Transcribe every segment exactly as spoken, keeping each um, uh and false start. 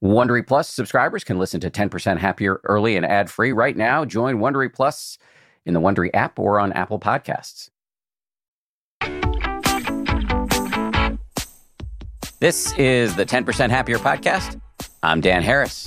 Wondery Plus subscribers can listen to ten percent Happier early and ad-free right now. Join Wondery Plus in the Wondery app or on Apple Podcasts. This is the ten percent Happier podcast. I'm Dan Harris.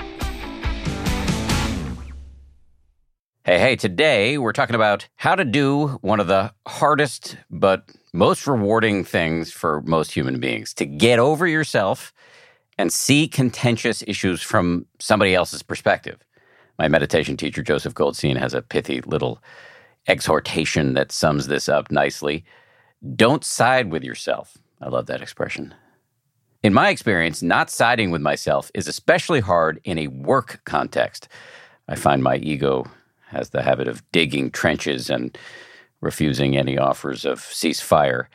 Hey, hey, today we're talking about how to do one of the hardest but most rewarding things for most human beings, to get over yourself and see contentious issues from somebody else's perspective. My meditation teacher, Joseph Goldstein, has a pithy little exhortation that sums this up nicely. Don't side with yourself. I love that expression. In my experience, not siding with myself is especially hard in a work context. I find my ego has the habit of digging trenches and refusing any offers of ceasefire.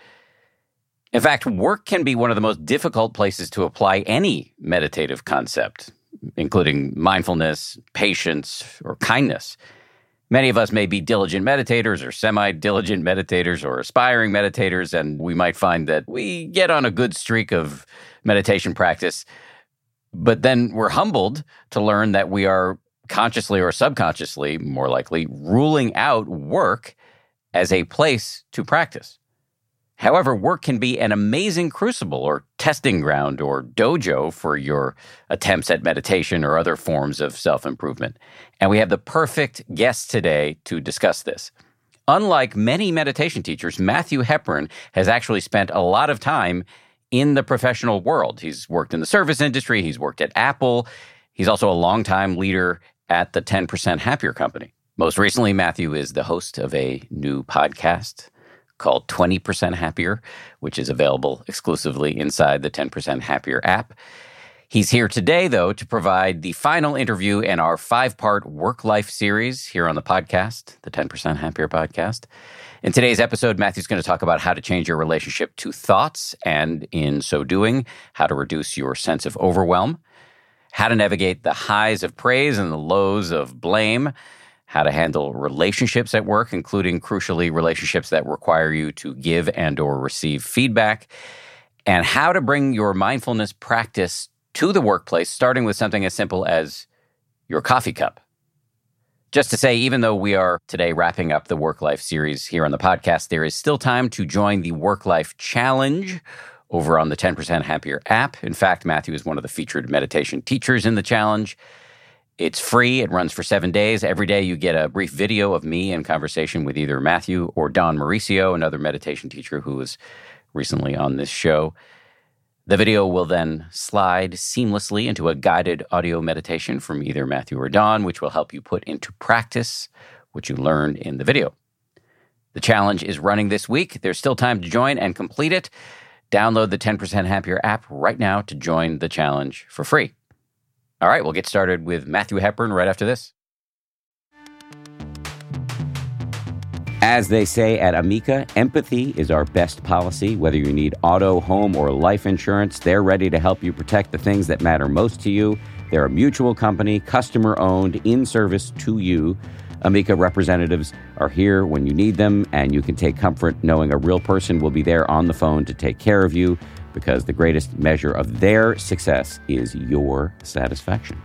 In fact, work can be one of the most difficult places to apply any meditative concept, including mindfulness, patience, or kindness. Many of us may be diligent meditators or semi-diligent meditators or aspiring meditators, and we might find that we get on a good streak of meditation practice, but then we're humbled to learn that we are consciously or subconsciously, more likely, ruling out work as a place to practice. However, work can be an amazing crucible or testing ground or dojo for your attempts at meditation or other forms of self-improvement. And we have the perfect guest today to discuss this. Unlike many meditation teachers, Matthew Hepburn has actually spent a lot of time in the professional world. He's worked in the service industry. He's worked at Apple. He's also a longtime leader at the ten percent Happier Company. Most recently, Matthew is the host of a new podcast called twenty percent Happier, which is available exclusively inside the ten percent Happier app. He's here today, though, to provide the final interview in our five-part work-life series here on the podcast, the ten percent Happier podcast. In today's episode, Matthew's going to talk about how to change your relationship to thoughts, and in so doing, how to reduce your sense of overwhelm, how to navigate the highs of praise and the lows of blame, how to handle relationships at work, including, crucially, relationships that require you to give and or receive feedback, and how to bring your mindfulness practice to the workplace, starting with something as simple as your coffee cup. Just to say, even though we are today wrapping up the Work-Life series here on the podcast, there is still time to join the Work-Life Challenge over on the ten percent Happier app. In fact, Matthew is one of the featured meditation teachers in the challenge. It's free. It runs for seven days. Every day you get a brief video of me in conversation with either Matthew or Don Mauricio, another meditation teacher who was recently on this show. The video will then slide seamlessly into a guided audio meditation from either Matthew or Don, which will help you put into practice what you learned in the video. The challenge is running this week. There's still time to join and complete it. Download the ten percent Happier app right now to join the challenge for free. All right, we'll get started with Matthew Hepburn right after this. As they say at Amica, empathy is our best policy. Whether you need auto, home, or life insurance, they're ready to help you protect the things that matter most to you. They're a mutual company, customer-owned, in service to you. Amica representatives are here when you need them, and you can take comfort knowing a real person will be there on the phone to take care of you, because the greatest measure of their success is your satisfaction.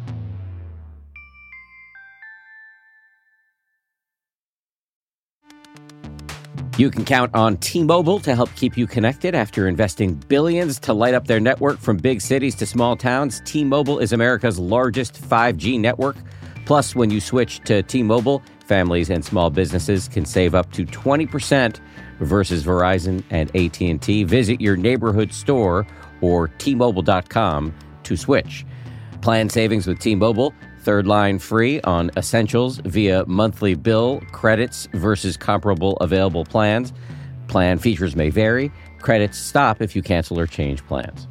You can count on T-Mobile to help keep you connected after investing billions to light up their network from big cities to small towns. T-Mobile is America's largest five G network. Plus, when you switch to T-Mobile, families and small businesses can save up to twenty percent versus Verizon and A T and T. Visit your neighborhood store or T Mobile dot com to switch. Plan savings with T-Mobile. Third line free on essentials via monthly bill, credits versus comparable available plans. Plan features may vary. Credits stop if you cancel or change plans.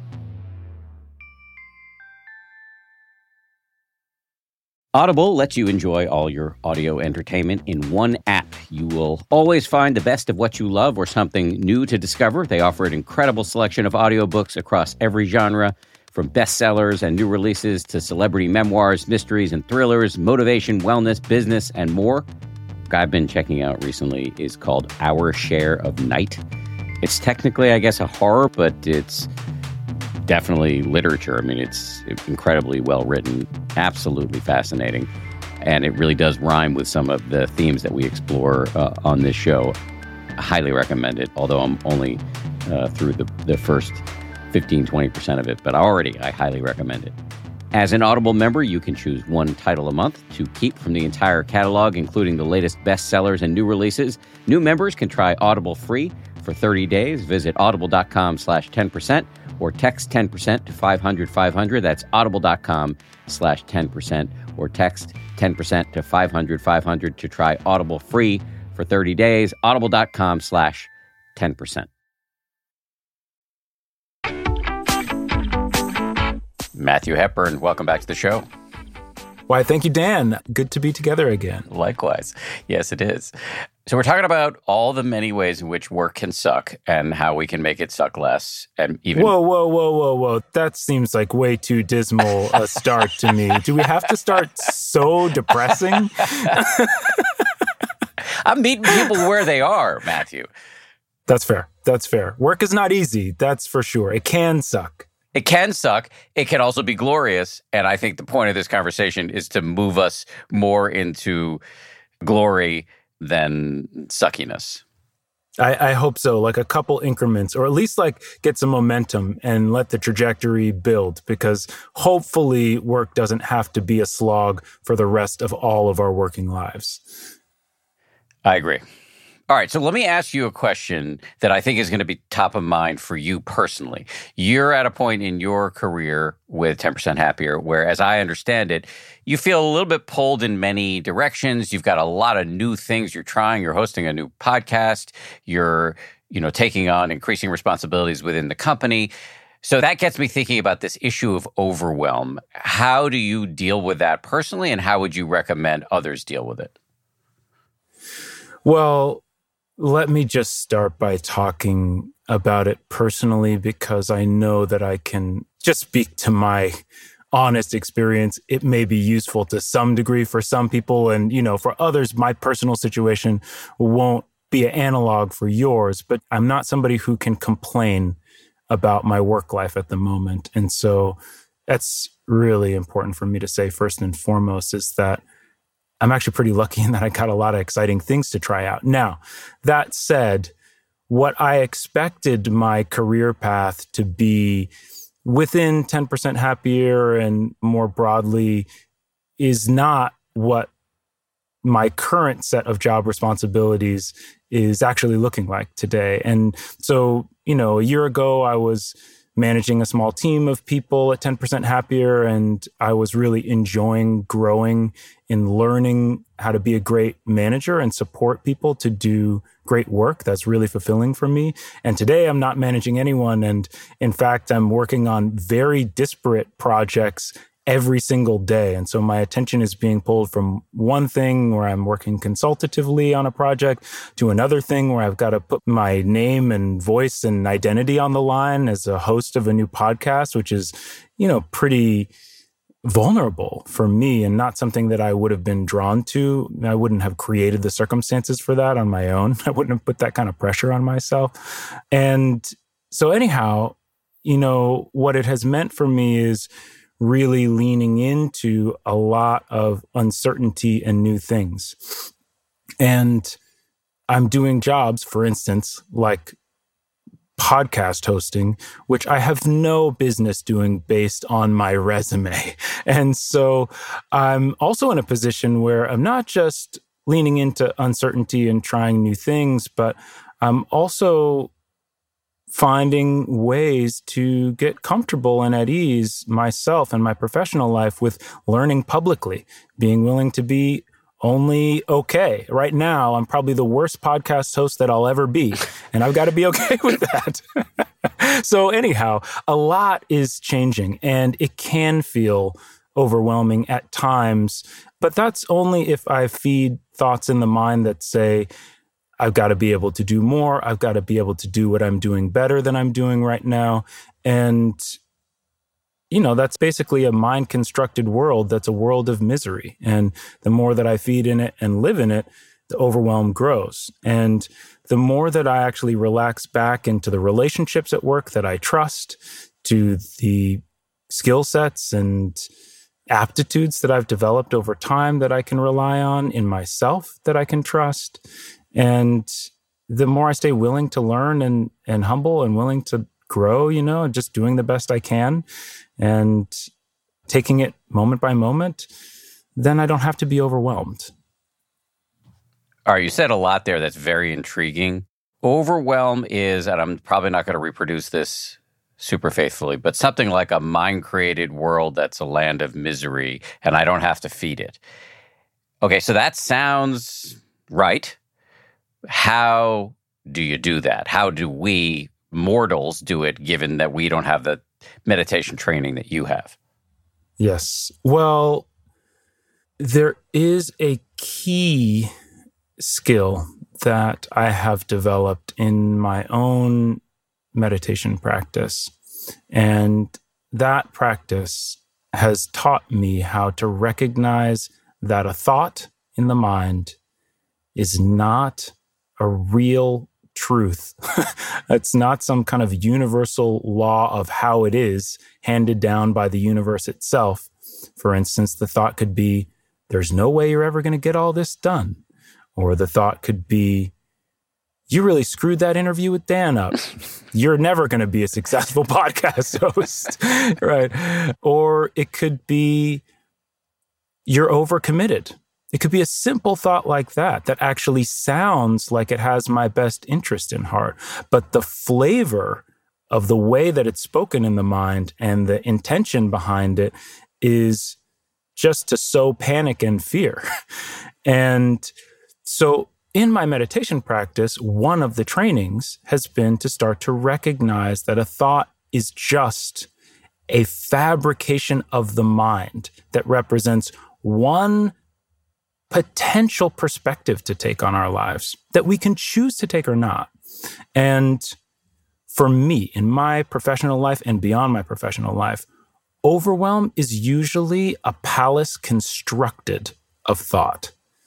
Audible lets you enjoy all your audio entertainment in one app. You will always find the best of what you love or something new to discover. They offer an incredible selection of audiobooks across every genre, from bestsellers and new releases to celebrity memoirs, mysteries and thrillers, motivation, wellness, business, and more. What I've been checking out recently is called Our Share of Night. It's technically, I guess, a horror, but it's definitely literature. I mean, it's incredibly well written, absolutely fascinating. And it really does rhyme with some of the themes that we explore uh, on this show. I highly recommend it, although I'm only uh, through the, the first fifteen, twenty percent of it. But already, I highly recommend it. As an Audible member, you can choose one title a month to keep from the entire catalog, including the latest bestsellers and new releases. New members can try Audible free for thirty days. Visit audible.com slash 10% or text ten percent to five hundred five hundred. That's audible.com slash 10% or text ten percent to five hundred five hundred to try Audible free for thirty days. Audible.com slash 10%. Matthew Hepburn, welcome back to the show. Why, thank you, Dan. Good to be together again. Likewise. Yes, it is. So we're talking about all the many ways in which work can suck and how we can make it suck less. And even Whoa, whoa, whoa, whoa, whoa. That seems like way too dismal a start to me. Do we have to start so depressing? I'm meeting people where they are, Matthew. That's fair. That's fair. Work is not easy. That's for sure. It can suck. It can suck. It can also be glorious. And I think the point of this conversation is to move us more into glory than suckiness. I, I hope so, like a couple increments, or at least like get some momentum and let the trajectory build, because hopefully work doesn't have to be a slog for the rest of all of our working lives. I agree. All right, so let me ask you a question that I think is going to be top of mind for you personally. You're at a point in your career with ten percent Happier where, as I understand it, you feel a little bit pulled in many directions. You've got a lot of new things you're trying. You're hosting a new podcast. You're, you know, taking on increasing responsibilities within the company. So that gets me thinking about this issue of overwhelm. How do you deal with that personally, and how would you recommend others deal with it? Well, let me just start by talking about it personally, because I know that I can just speak to my honest experience. It may be useful to some degree for some people. And, you know, for others, my personal situation won't be an analog for yours, but I'm not somebody who can complain about my work life at the moment. And so that's really important for me to say first and foremost, is that I'm actually pretty lucky in that I got a lot of exciting things to try out. Now, that said, what I expected my career path to be within ten percent Happier and more broadly is not what my current set of job responsibilities is actually looking like today. And so, you know, a year ago, I was managing a small team of people at ten percent Happier, and I was really enjoying growing in learning how to be a great manager and support people to do great work. That's really fulfilling for me. And today I'm not managing anyone. And in fact, I'm working on very disparate projects every single day. And so my attention is being pulled from one thing where I'm working consultatively on a project to another thing where I've got to put my name and voice and identity on the line as a host of a new podcast, which is, you know, pretty vulnerable for me and not something that I would have been drawn to. I wouldn't have created the circumstances for that on my own. I wouldn't have put that kind of pressure on myself. And so anyhow, you know, what it has meant for me is really leaning into a lot of uncertainty and new things. And I'm doing jobs, for instance, like podcast hosting, which I have no business doing based on my resume. And so I'm also in a position where I'm not just leaning into uncertainty and trying new things, but I'm also finding ways to get comfortable and at ease myself and my professional life with learning publicly, being willing to be only okay. Right now, I'm probably the worst podcast host that I'll ever be, and I've got to be okay with that. So anyhow, a lot is changing, and it can feel overwhelming at times, but that's only if I feed thoughts in the mind that say, I've got to be able to do more. I've got to be able to do what I'm doing better than I'm doing right now. And, you know, that's basically a mind-constructed world that's a world of misery. And the more that I feed in it and live in it, the overwhelm grows. And the more that I actually relax back into the relationships at work that I trust, to the skill sets and aptitudes that I've developed over time that I can rely on in myself, that I can trust. And the more I stay willing to learn and, and humble and willing to grow, you know, and just doing the best I can and taking it moment by moment, then I don't have to be overwhelmed. All right, you said a lot there that's very intriguing. Overwhelm is, and I'm probably not going to reproduce this super faithfully, but something like a mind-created world that's a land of misery, and I don't have to feed it. Okay, so that sounds right. How do you do that? How do we mortals do it, given that we don't have the meditation training that you have? Yes. Well, there is a key skill that I have developed in my own meditation practice. And that practice has taught me how to recognize that a thought in the mind is not a real truth. It's not some kind of universal law of how it is handed down by the universe itself. For instance, the thought could be, there's no way you're ever going to get all this done. Or the thought could be, you really screwed that interview with Dan up. You're never going to be a successful podcast host, right? Or it could be, you're overcommitted. It could be a simple thought like that, that actually sounds like it has my best interest in heart. But the flavor of the way that it's spoken in the mind and the intention behind it is just to sow panic and fear. And so in my meditation practice, one of the trainings has been to start to recognize that a thought is just a fabrication of the mind that represents one potential perspective to take on our lives that we can choose to take or not. And for me, in my professional life and beyond my professional life, overwhelm is usually a palace constructed of thought.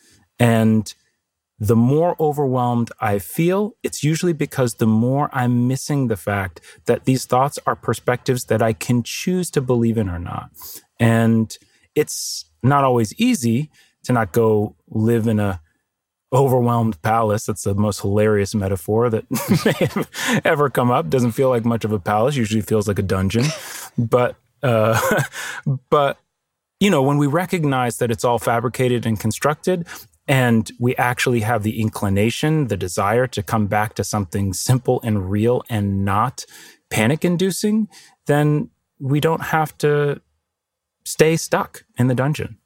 And the more overwhelmed I feel, it's usually because the more I'm missing the fact that these thoughts are perspectives that I can choose to believe in or not. And it's not always easy to not go live in a overwhelmed palace. That's the most hilarious metaphor that may have ever come up. Doesn't feel like much of a palace. Usually feels like a dungeon. But, uh, but, you know, when we recognize that it's all fabricated and constructed, and we actually have the inclination, the desire to come back to something simple and real and not panic-inducing, then we don't have to stay stuck in the dungeon.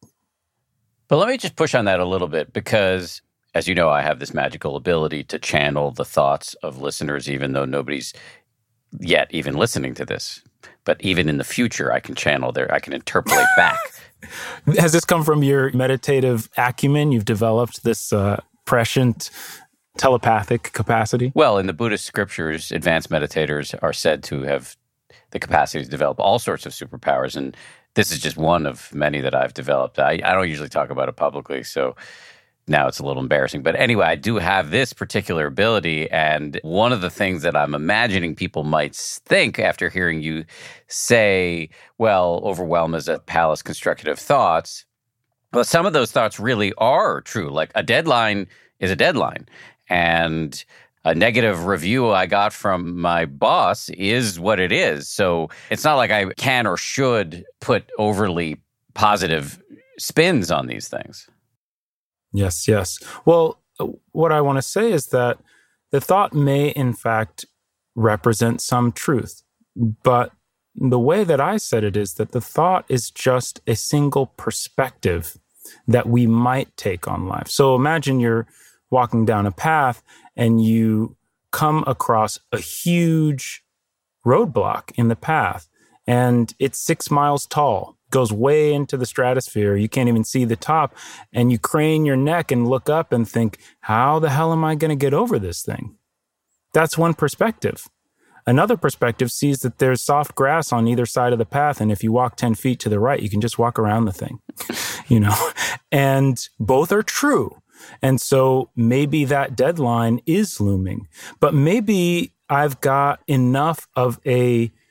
But let me just push on that a little bit because, as you know, I have this magical ability to channel the thoughts of listeners, even though nobody's yet even listening to this. But even in the future, I can channel their, I can interpolate back. Has this come from your meditative acumen? You've developed this uh, prescient telepathic capacity? Well, in the Buddhist scriptures, advanced meditators are said to have the capacity to develop all sorts of superpowers. And this is just one of many that I've developed. I, I don't usually talk about it publicly, so now it's a little embarrassing. But anyway, I do have this particular ability. And one of the things that I'm imagining people might think after hearing you say, well, overwhelm is a palace constructed of thoughts. Well, some of those thoughts really are true. Like a deadline is a deadline. And a negative review I got from my boss is what it is. So it's not like I can or should put overly positive spins on these things. Yes, yes. Well, what I want to say is that the thought may, in fact, represent some truth. But the way that I said it is that the thought is just a single perspective that we might take on life. So imagine you're walking down a path and you come across a huge roadblock in the path, and it's six miles tall. Goes way into the stratosphere. You can't even see the top. And you crane your neck and look up and think, how the hell am I going to get over this thing? That's one perspective. Another perspective sees that there's soft grass on either side of the path. And if you walk ten feet to the right, you can just walk around the thing, you know, and both are true. And so maybe that deadline is looming, but maybe I've got enough of a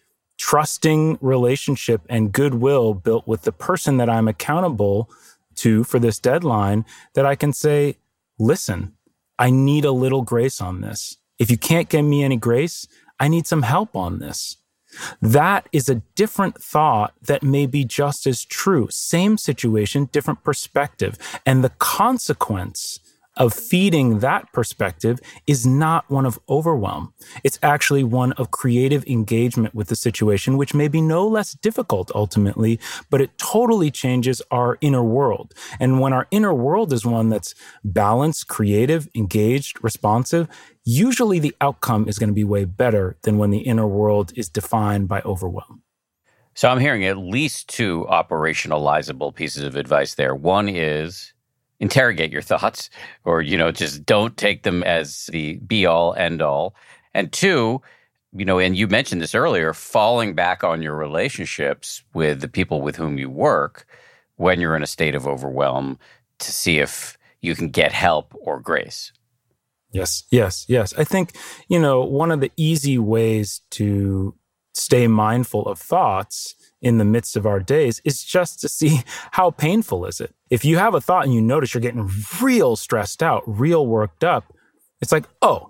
trusting relationship and goodwill built with the person that I'm accountable to for this deadline, that I can say, listen, I need a little grace on this. If you can't give me any grace, I need some help on this. That is a different thought that may be just as true. Same situation, different perspective. And the consequence of feeding that perspective is not one of overwhelm. It's actually one of creative engagement with the situation, which may be no less difficult ultimately, but it totally changes our inner world. And when our inner world is one that's balanced, creative, engaged, responsive, usually the outcome is going to be way better than when the inner world is defined by overwhelm. So I'm hearing at least two operationalizable pieces of advice there. One is interrogate your thoughts, or, you know, just don't take them as the be all end all. And two, you know, and you mentioned this earlier, falling back on your relationships with the people with whom you work when you're in a state of overwhelm to see if you can get help or grace. Yes, yes, yes. I think, you know, one of the easy ways to stay mindful of thoughts in the midst of our days is just to see how painful is it. If you have a thought and you notice you're getting real stressed out, real worked up, it's like, oh,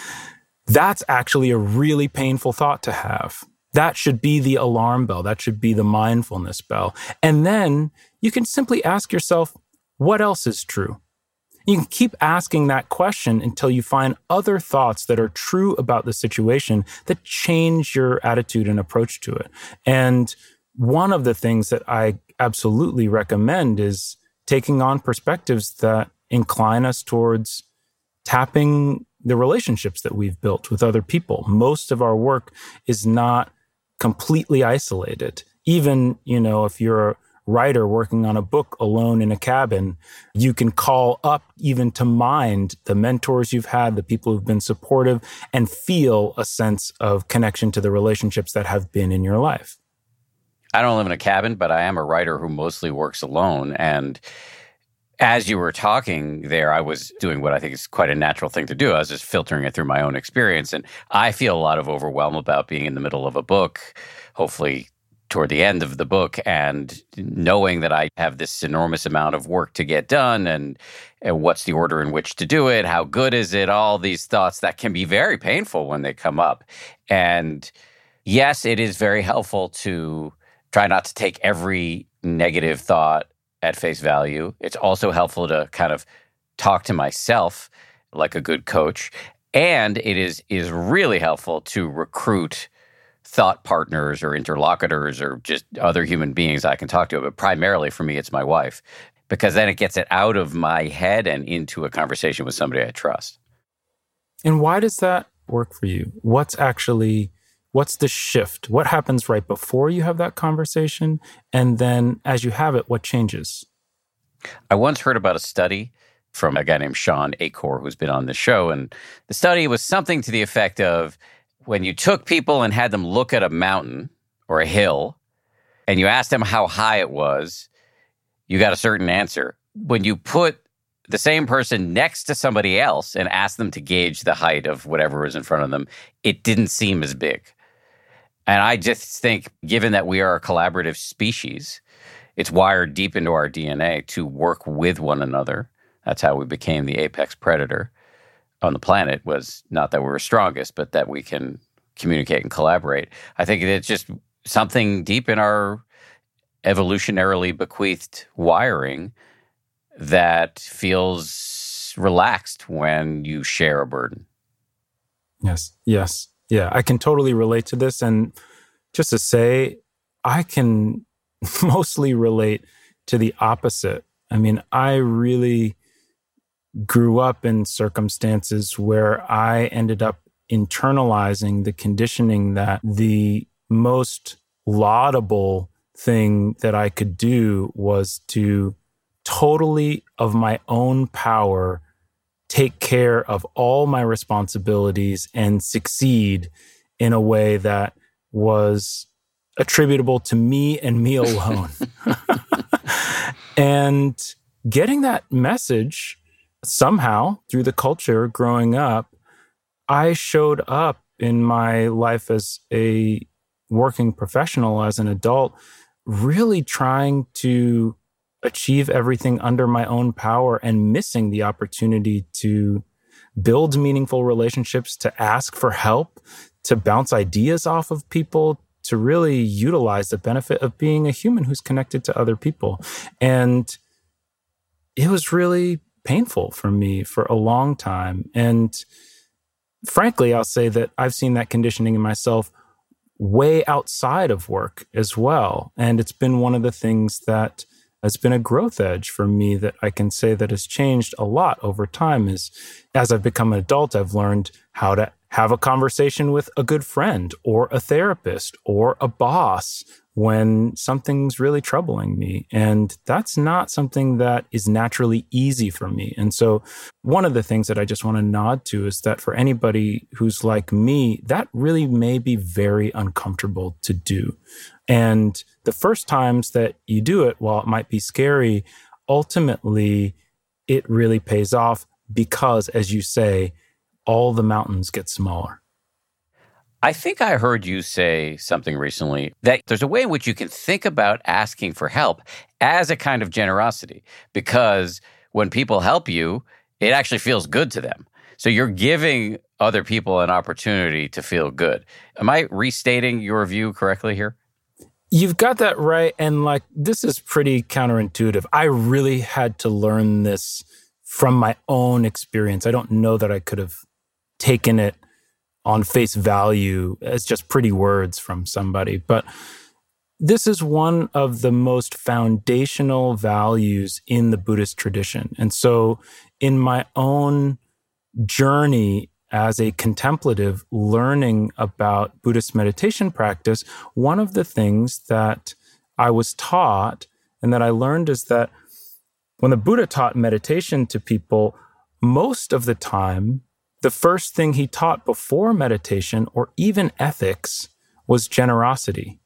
that's actually a really painful thought to have. That should be the alarm bell. That should be the mindfulness bell. And then you can simply ask yourself, what else is true? You can keep asking that question until you find other thoughts that are true about the situation that change your attitude and approach to it. And one of the things that I absolutely recommend is taking on perspectives that incline us towards tapping the relationships that we've built with other people. Most of our work is not completely isolated. Even, you know, if you're a writer working on a book alone in a cabin, you can call up even to mind the mentors you've had, the people who've been supportive, and feel a sense of connection to the relationships that have been in your life. I don't live in a cabin, but I am a writer who mostly works alone. And as you were talking there, I was doing what I think is quite a natural thing to do. I was just filtering it through my own experience. And I feel a lot of overwhelm about being in the middle of a book, hopefully toward the end of the book, and knowing that I have this enormous amount of work to get done, and, and what's the order in which to do it? How good is it? All these thoughts that can be very painful when they come up. And yes, it is very helpful to try not to take every negative thought at face value. It's also helpful to kind of talk to myself like a good coach. And it is is really helpful to recruit thought partners or interlocutors or just other human beings I can talk to. But primarily for me, it's my wife, because then it gets it out of my head and into a conversation with somebody I trust. And why does that work for you? What's actually, what's the shift? What happens right before you have that conversation? And then as you have it, what changes? I once heard about a study from a guy named Sean Achor, who's been on the show. And the study was something to the effect of, when you took people and had them look at a mountain or a hill, and you asked them how high it was, you got a certain answer. When you put the same person next to somebody else and asked them to gauge the height of whatever was in front of them, it didn't seem as big. And I just think, given that we are a collaborative species, it's wired deep into our D N A to work with one another. That's how we became the apex predator on the planet, was not that we were strongest, but that we can communicate and collaborate. I think it's just something deep in our evolutionarily bequeathed wiring that feels relaxed when you share a burden. Yes, yes. Yeah, I can totally relate to this. And just to say, I can mostly relate to the opposite. I mean, I really grew up in circumstances where I ended up internalizing the conditioning that the most laudable thing that I could do was to totally of my own power take care of all my responsibilities and succeed in a way that was attributable to me and me alone. And getting that message somehow through the culture growing up, I showed up in my life as a working professional as an adult, really trying to achieve everything under my own power and missing the opportunity to build meaningful relationships, to ask for help, to bounce ideas off of people, to really utilize the benefit of being a human who's connected to other people. And it was really painful for me for a long time. And frankly, I'll say that I've seen that conditioning in myself way outside of work as well. And it's been one of the things that has been a growth edge for me that I can say that has changed a lot over time. Is as I've become an adult, I've learned how to have a conversation with a good friend or a therapist or a boss when something's really troubling me. And that's not something that is naturally easy for me. And so one of the things that I just want to nod to is that for anybody who's like me, that really may be very uncomfortable to do. And the first times that you do it, while it might be scary, ultimately it really pays off because, as you say, all the mountains get smaller. I think I heard you say something recently that there's a way in which you can think about asking for help as a kind of generosity, because when people help you, it actually feels good to them. So you're giving other people an opportunity to feel good. Am I restating your view correctly here? You've got that right. And like, this is pretty counterintuitive. I really had to learn this from my own experience. I don't know that I could have taken it on face value as just pretty words from somebody. But this is one of the most foundational values in the Buddhist tradition. And so in my own journey as a contemplative learning about Buddhist meditation practice, one of the things that I was taught and that I learned is that when the Buddha taught meditation to people, most of the time, the first thing he taught before meditation or even ethics was generosity.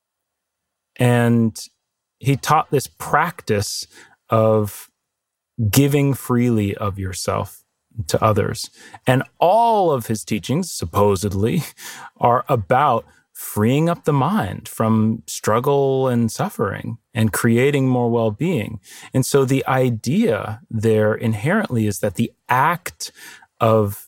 And he taught this practice of giving freely of yourself to others. And all of his teachings, supposedly, are about freeing up the mind from struggle and suffering and creating more well-being. And so the idea there inherently is that the act of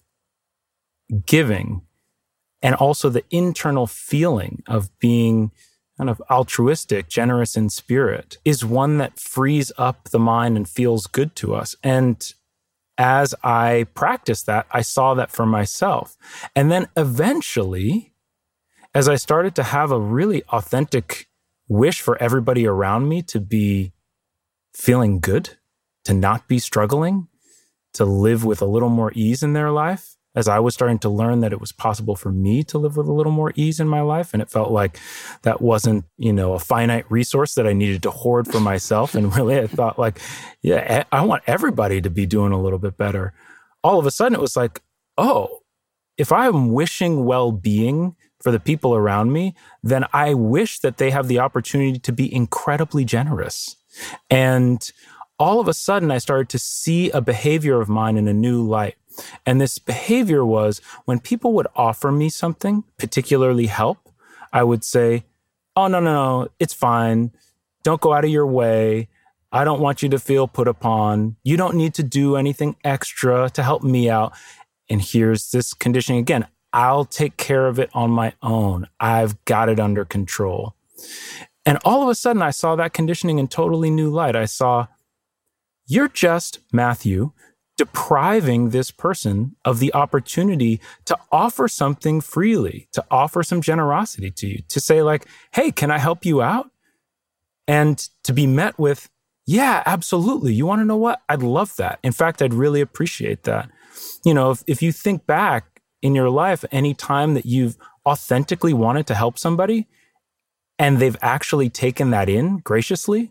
giving and also the internal feeling of being kind of altruistic, generous in spirit is one that frees up the mind and feels good to us. And as I practiced that, I saw that for myself. And then eventually, as I started to have a really authentic wish for everybody around me to be feeling good, to not be struggling, to live with a little more ease in their life, as I was starting to learn that it was possible for me to live with a little more ease in my life. And it felt like that wasn't, you know, a finite resource that I needed to hoard for myself. And really, I thought like, yeah, I want everybody to be doing a little bit better. All of a sudden, it was like, oh, if I'm wishing well-being for the people around me, then I wish that they have the opportunity to be incredibly generous. And all of a sudden, I started to see a behavior of mine in a new light. And this behavior was when people would offer me something, particularly help, I would say, oh, no, no, no, it's fine. Don't go out of your way. I don't want you to feel put upon. You don't need to do anything extra to help me out. And here's this conditioning again. I'll take care of it on my own. I've got it under control. And all of a sudden, I saw that conditioning in totally new light. I saw, you're just, Matthew, depriving this person of the opportunity to offer something freely, to offer some generosity to you, to say like, hey, can I help you out? And to be met with, yeah, absolutely. You want to know what? I'd love that. In fact, I'd really appreciate that. You know, if, if you think back in your life, any time that you've authentically wanted to help somebody and they've actually taken that in graciously,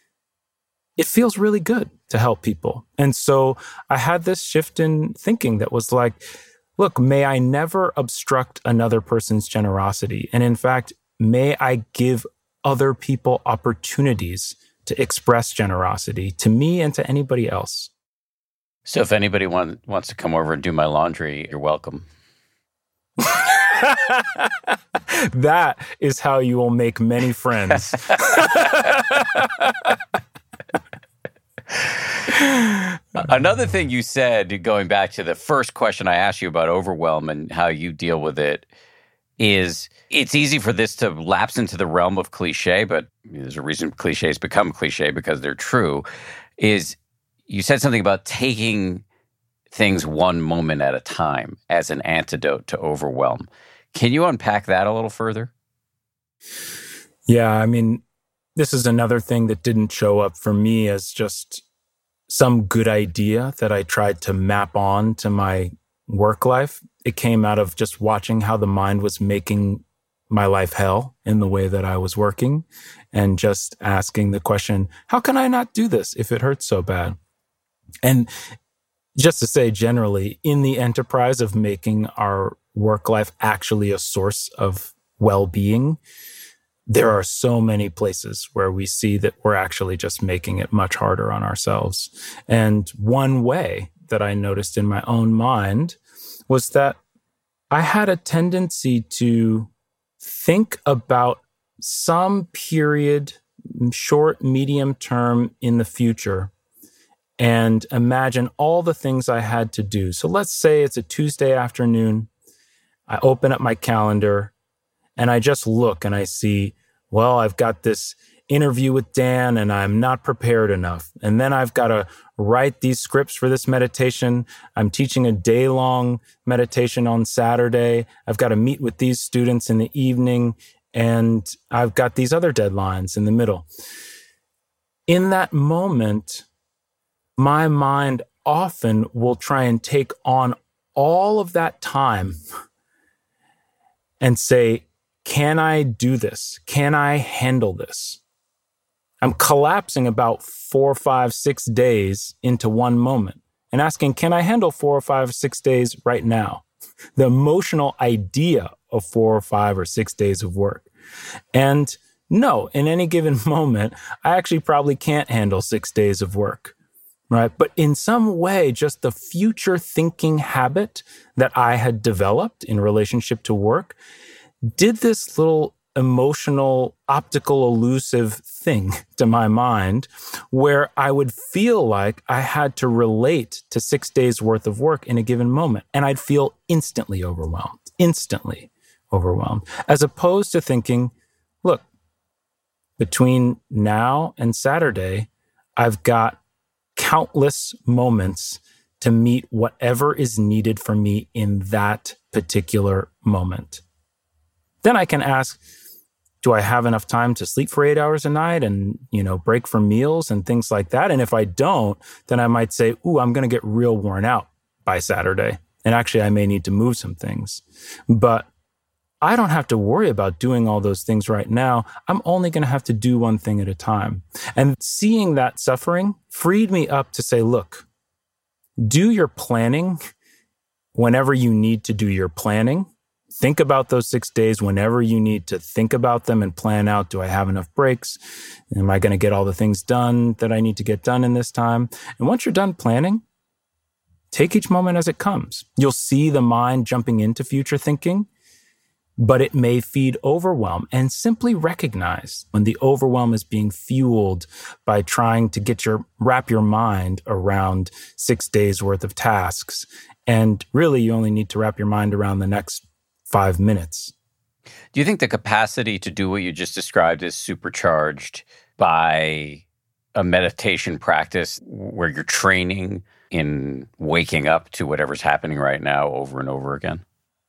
it feels really good to help people. And so I had this shift in thinking that was like, look, may I never obstruct another person's generosity. And in fact, may I give other people opportunities to express generosity to me and to anybody else. So if anybody want, wants to come over and do my laundry, you're welcome. That is how you will make many friends. Another thing you said, going back to the first question I asked you about overwhelm and how you deal with it, is it's easy for this to lapse into the realm of cliche, but there's a reason cliches become cliche because they're true, is you said something about taking things one moment at a time as an antidote to overwhelm. Can you unpack that a little further? Yeah, I mean, this is another thing that didn't show up for me as just some good idea that I tried to map on to my work life. It came out of just watching how the mind was making my life hell in the way that I was working and just asking the question, how can I not do this if it hurts so bad? And just to say generally, in the enterprise of making our work life actually a source of well-being, there are so many places where we see that we're actually just making it much harder on ourselves. And one way that I noticed in my own mind was that I had a tendency to think about some period, short, medium term in the future, and imagine all the things I had to do. So let's say it's a Tuesday afternoon. I open up my calendar and I just look and I see, well, I've got this interview with Dan and I'm not prepared enough. And then I've got to write these scripts for this meditation. I'm teaching a day-long meditation on Saturday. I've got to meet with these students in the evening. And I've got these other deadlines in the middle. In that moment, my mind often will try and take on all of that time and say, can I do this? Can I handle this? I'm collapsing about four, five, six days into one moment and asking, can I handle four or five, six days right now? The emotional idea of four or five or six days of work. And no, in any given moment, I actually probably can't handle six days of work, right? But in some way, just the future thinking habit that I had developed in relationship to work did this little emotional, optical, elusive thing to my mind where I would feel like I had to relate to six days worth of work in a given moment. And I'd feel instantly overwhelmed, instantly overwhelmed, as opposed to thinking, look, between now and Saturday, I've got countless moments to meet whatever is needed for me in that particular moment. Then I can ask, do I have enough time to sleep for eight hours a night and, you know, break for meals and things like that? And if I don't, then I might say, ooh, I'm going to get real worn out by Saturday. And actually, I may need to move some things. But I don't have to worry about doing all those things right now. I'm only going to have to do one thing at a time. And seeing that suffering freed me up to say, look, do your planning whenever you need to do your planning. Think about those six days whenever you need to think about them and plan out, do I have enough breaks? Am I going to get all the things done that I need to get done in this time? And once you're done planning, take each moment as it comes. You'll see the mind jumping into future thinking, but it may feed overwhelm. And simply recognize when the overwhelm is being fueled by trying to get your wrap your mind around six days worth of tasks. And really, you only need to wrap your mind around the next five minutes. Do you think the capacity to do what you just described is supercharged by a meditation practice where you're training in waking up to whatever's happening right now over and over again?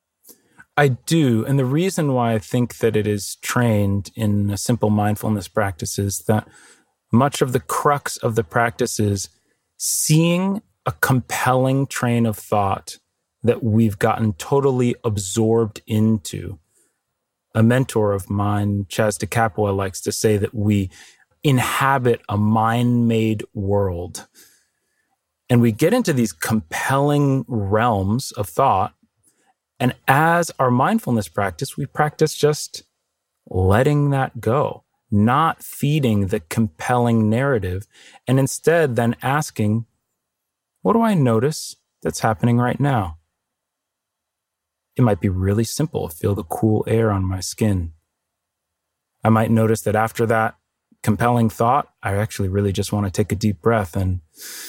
I do. And the reason why I think that it is trained in a simple mindfulness practice is that much of the crux of the practice is seeing a compelling train of thought that we've gotten totally absorbed into. A mentor of mine, Chaz de Capua, likes to say that we inhabit a mind-made world. And we get into these compelling realms of thought. And as our mindfulness practice, we practice just letting that go, not feeding the compelling narrative, and instead then asking, what do I notice that's happening right now? It might be really simple. Feel the cool air on my skin. I might notice that after that compelling thought, I actually really just want to take a deep breath and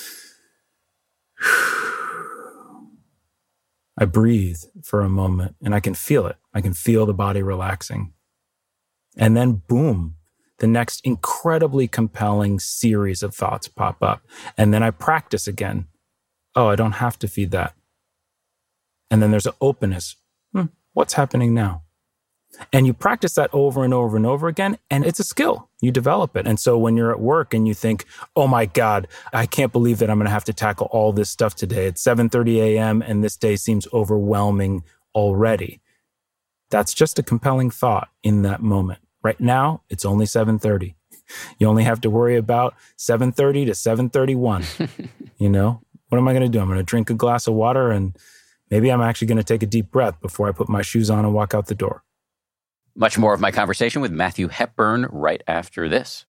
I breathe for a moment and I can feel it. I can feel the body relaxing. And then boom, the next incredibly compelling series of thoughts pop up. And then I practice again. Oh, I don't have to feed that. And then there's an openness. Hmm, what's happening now? And you practice that over and over and over again, and it's a skill. You develop it. And so when you're at work and you think, oh my God, I can't believe that I'm going to have to tackle all this stuff today. It's seven thirty a.m. and this day seems overwhelming already. That's just a compelling thought in that moment. Right now, it's only seven thirty. You only have to worry about seven thirty to seven thirty-one. You know, what am I going to do? I'm going to drink a glass of water and maybe I'm actually going to take a deep breath before I put my shoes on and walk out the door. Much more of my conversation with Matthew Hepburn right after this.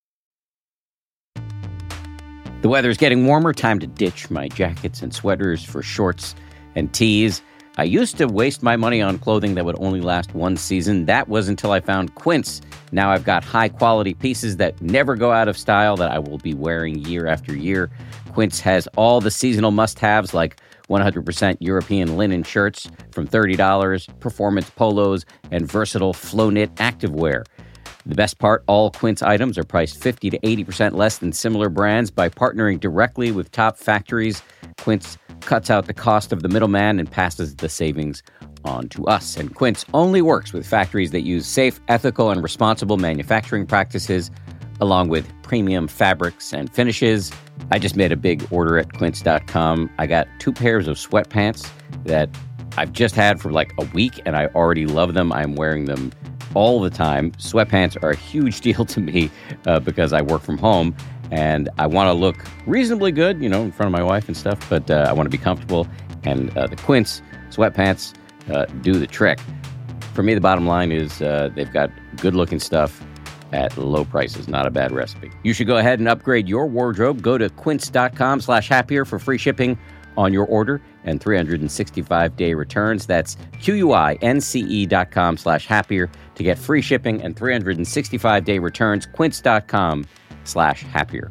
The weather's getting warmer. Time to ditch my jackets and sweaters for shorts and tees. I used to waste my money on clothing that would only last one season. That was until I found Quince. Now I've got high-quality pieces that never go out of style that I will be wearing year after year. Quince has all the seasonal must-haves like one hundred percent European linen shirts from thirty dollars, performance polos, and versatile flow-knit activewear. The best part, all Quince items are priced fifty to eighty percent less than similar brands. By partnering directly with top factories, Quince cuts out the cost of the middleman and passes the savings on to us. And Quince only works with factories that use safe, ethical, and responsible manufacturing practices, along with premium fabrics and finishes. I just made a big order at quince dot com. I got two pairs of sweatpants that I've just had for like a week, and I already love them. I'm wearing them all the time. Sweatpants are a huge deal to me uh, because I work from home, and I want to look reasonably good, you know, in front of my wife and stuff, but uh, I want to be comfortable, and uh, the Quince sweatpants uh, do the trick. For me, the bottom line is uh, they've got good-looking stuff at low prices. Not a bad recipe. You should go ahead and upgrade your wardrobe. Go to quince.com slash happier for free shipping on your order and three hundred sixty-five day returns. That's Q-U-I-N-C-E dot com slash happier to get free shipping and three hundred sixty-five day returns. Quince.com slash happier.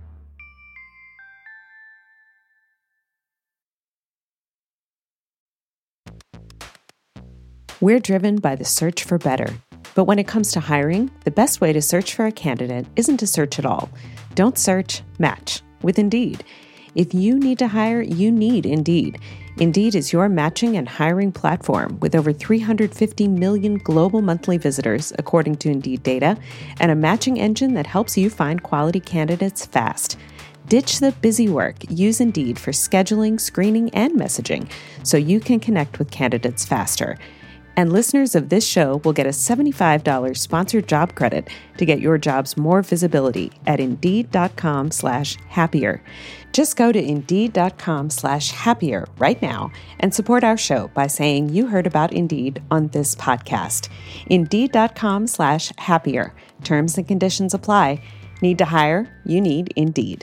We're driven by the search for better. But when it comes to hiring, the best way to search for a candidate isn't to search at all. Don't search, match with Indeed. If you need to hire, you need Indeed. Indeed is your matching and hiring platform with over three hundred fifty million global monthly visitors, according to Indeed data, and a matching engine that helps you find quality candidates fast. Ditch the busy work. Use Indeed for scheduling, screening, and messaging so you can connect with candidates faster. And listeners of this show will get a seventy-five dollars sponsored job credit to get your jobs more visibility at Indeed.com slash happier. Just go to Indeed.com slash happier right now and support our show by saying you heard about Indeed on this podcast. Indeed.com slash happier. Terms and conditions apply. Need to hire? You need Indeed.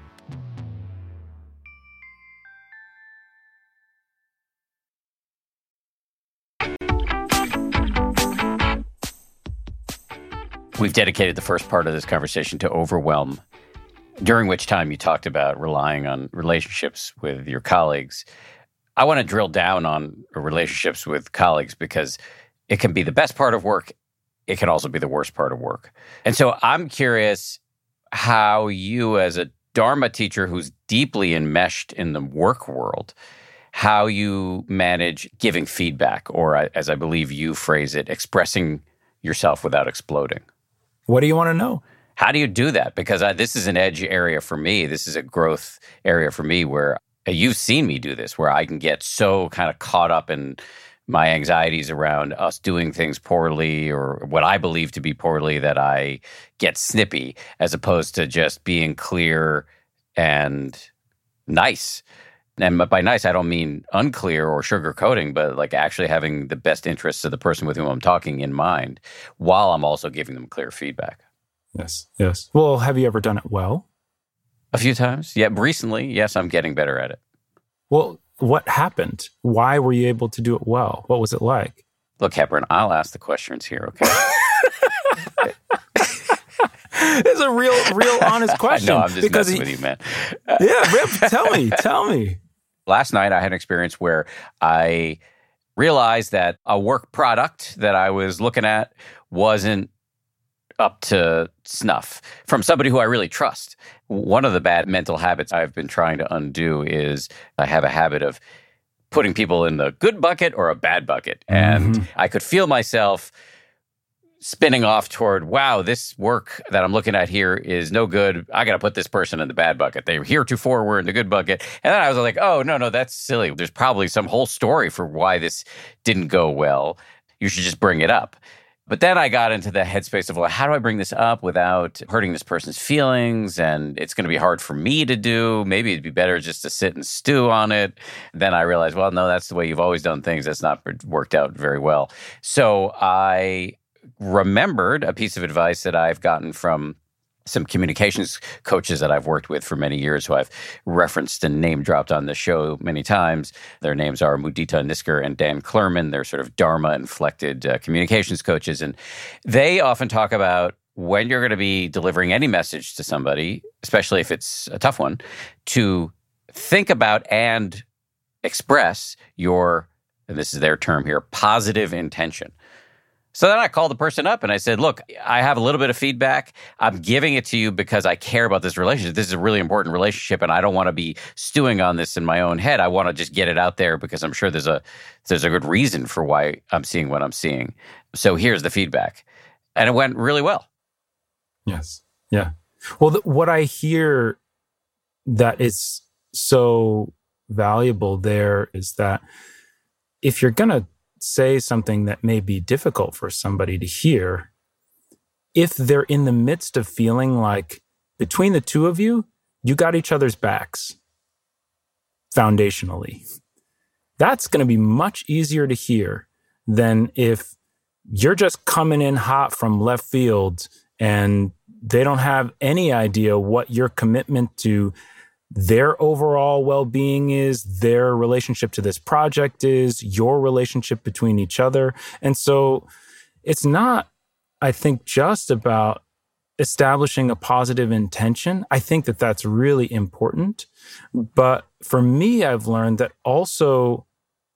We've dedicated the first part of this conversation to overwhelm, during which time you talked about relying on relationships with your colleagues. I want to drill down on relationships with colleagues because it can be the best part of work. It can also be the worst part of work. And so I'm curious how you, as a Dharma teacher who's deeply enmeshed in the work world, how you manage giving feedback, or as I believe you phrase it, expressing yourself without exploding. What do you want to know? How do you do that? Because I, this is an edge area for me. This is a growth area for me where uh, you've seen me do this, where I can get so kind of caught up in my anxieties around us doing things poorly or what I believe to be poorly that I get snippy, as opposed to just being clear and nice. And by nice, I don't mean unclear or sugarcoating, but like actually having the best interests of the person with whom I'm talking in mind, while I'm also giving them clear feedback. Yes, yes. Well, have you ever done it well? A few times. Yeah, recently, yes, I'm getting better at it. Well, what happened? Why were you able to do it well? What was it like? Look, Hepburn, I'll ask the questions here, okay? It's a real, real honest question. No, I'm just messing he, with you, man. Yeah, Rip, tell me, tell me. Last night, I had an experience where I realized that a work product that I was looking at wasn't up to snuff from somebody who I really trust. One of the bad mental habits I've been trying to undo is I have a habit of putting people in the good bucket or a bad bucket. And mm-hmm. I could feel myself spinning off toward, wow, this work that I'm looking at here is no good. I got to put this person in the bad bucket. They heretofore were in the good bucket. And then I was like, oh, no, no, that's silly. There's probably some whole story for why this didn't go well. You should just bring it up. But then I got into the headspace of, well, how do I bring this up without hurting this person's feelings? And it's going to be hard for me to do. Maybe it'd be better just to sit and stew on it. Then I realized, well, no, that's the way you've always done things. That's not worked out very well. So I remembered a piece of advice that I've gotten from some communications coaches that I've worked with for many years, who I've referenced and name dropped on the show many times. Their names are Mudita Nisker and Dan Klurman. They're sort of Dharma-inflected uh, communications coaches. And they often talk about when you're going to be delivering any message to somebody, especially if it's a tough one, to think about and express your, and this is their term here, positive intention. So then I called the person up and I said, look, I have a little bit of feedback. I'm giving it to you because I care about this relationship. This is a really important relationship and I don't want to be stewing on this in my own head. I want to just get it out there because I'm sure there's a there's a good reason for why I'm seeing what I'm seeing. So here's the feedback. And it went really well. Yes. Yeah. Well, the, what I hear that is so valuable there is that if you're going to say something that may be difficult for somebody to hear, if they're in the midst of feeling like between the two of you, you got each other's backs foundationally, that's going to be much easier to hear than if you're just coming in hot from left field and they don't have any idea what your commitment to their overall well-being is, their relationship to this project is, your relationship between each other. And so it's not, I think, just about establishing a positive intention. I think that that's really important. But for me, I've learned that also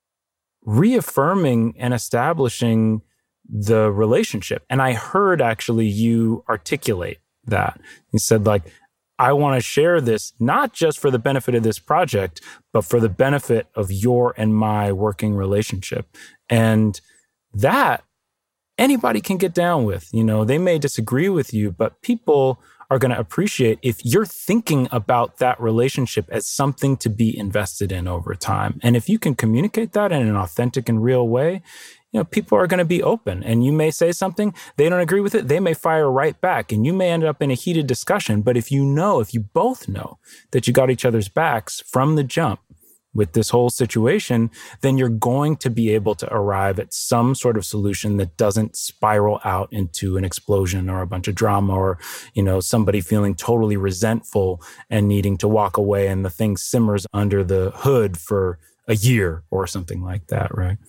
reaffirming and establishing the relationship. And I heard actually you articulate that. You said, like, I want to share this not just for the benefit of this project, but for the benefit of your and my working relationship. And that anybody can get down with. You know, they may disagree with you, but people are going to appreciate if you're thinking about that relationship as something to be invested in over time. And if you can communicate that in an authentic and real way, you know, people are going to be open, and you may say something, they don't agree with it, they may fire right back, and you may end up in a heated discussion. But if you know, if you both know that you got each other's backs from the jump with this whole situation, then you're going to be able to arrive at some sort of solution that doesn't spiral out into an explosion or a bunch of drama, or, you know, somebody feeling totally resentful and needing to walk away and the thing simmers under the hood for a year or something like that, right?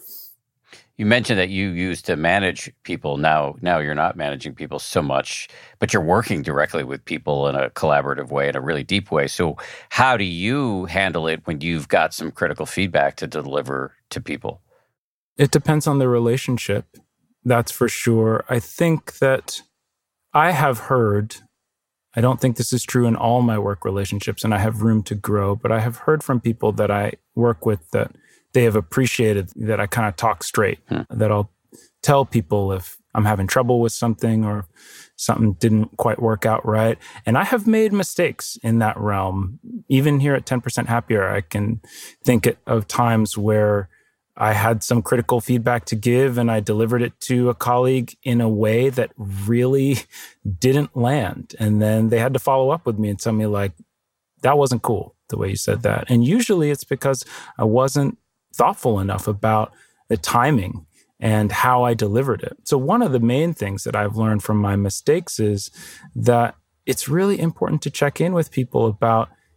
You mentioned that you used to manage people. Now, now you're not managing people so much, but you're working directly with people in a collaborative way, in a really deep way. So how do you handle it when you've got some critical feedback to deliver to people? It depends on the relationship. That's for sure. I think that I have heard, I don't think this is true in all my work relationships, and I have room to grow, but I have heard from people that I work with that they have appreciated that I kind of talk straight, hmm. that I'll tell people if I'm having trouble with something or something didn't quite work out right. And I have made mistakes in that realm. Even here at ten percent Happier, I can think of times where I had some critical feedback to give and I delivered it to a colleague in a way that really didn't land. And then they had to follow up with me and tell me, like, that wasn't cool, the way you said that. And usually it's because I wasn't thoughtful enough about the timing and how I delivered it. So one of the main things that I've learned from my mistakes is that it's really important to check in with people about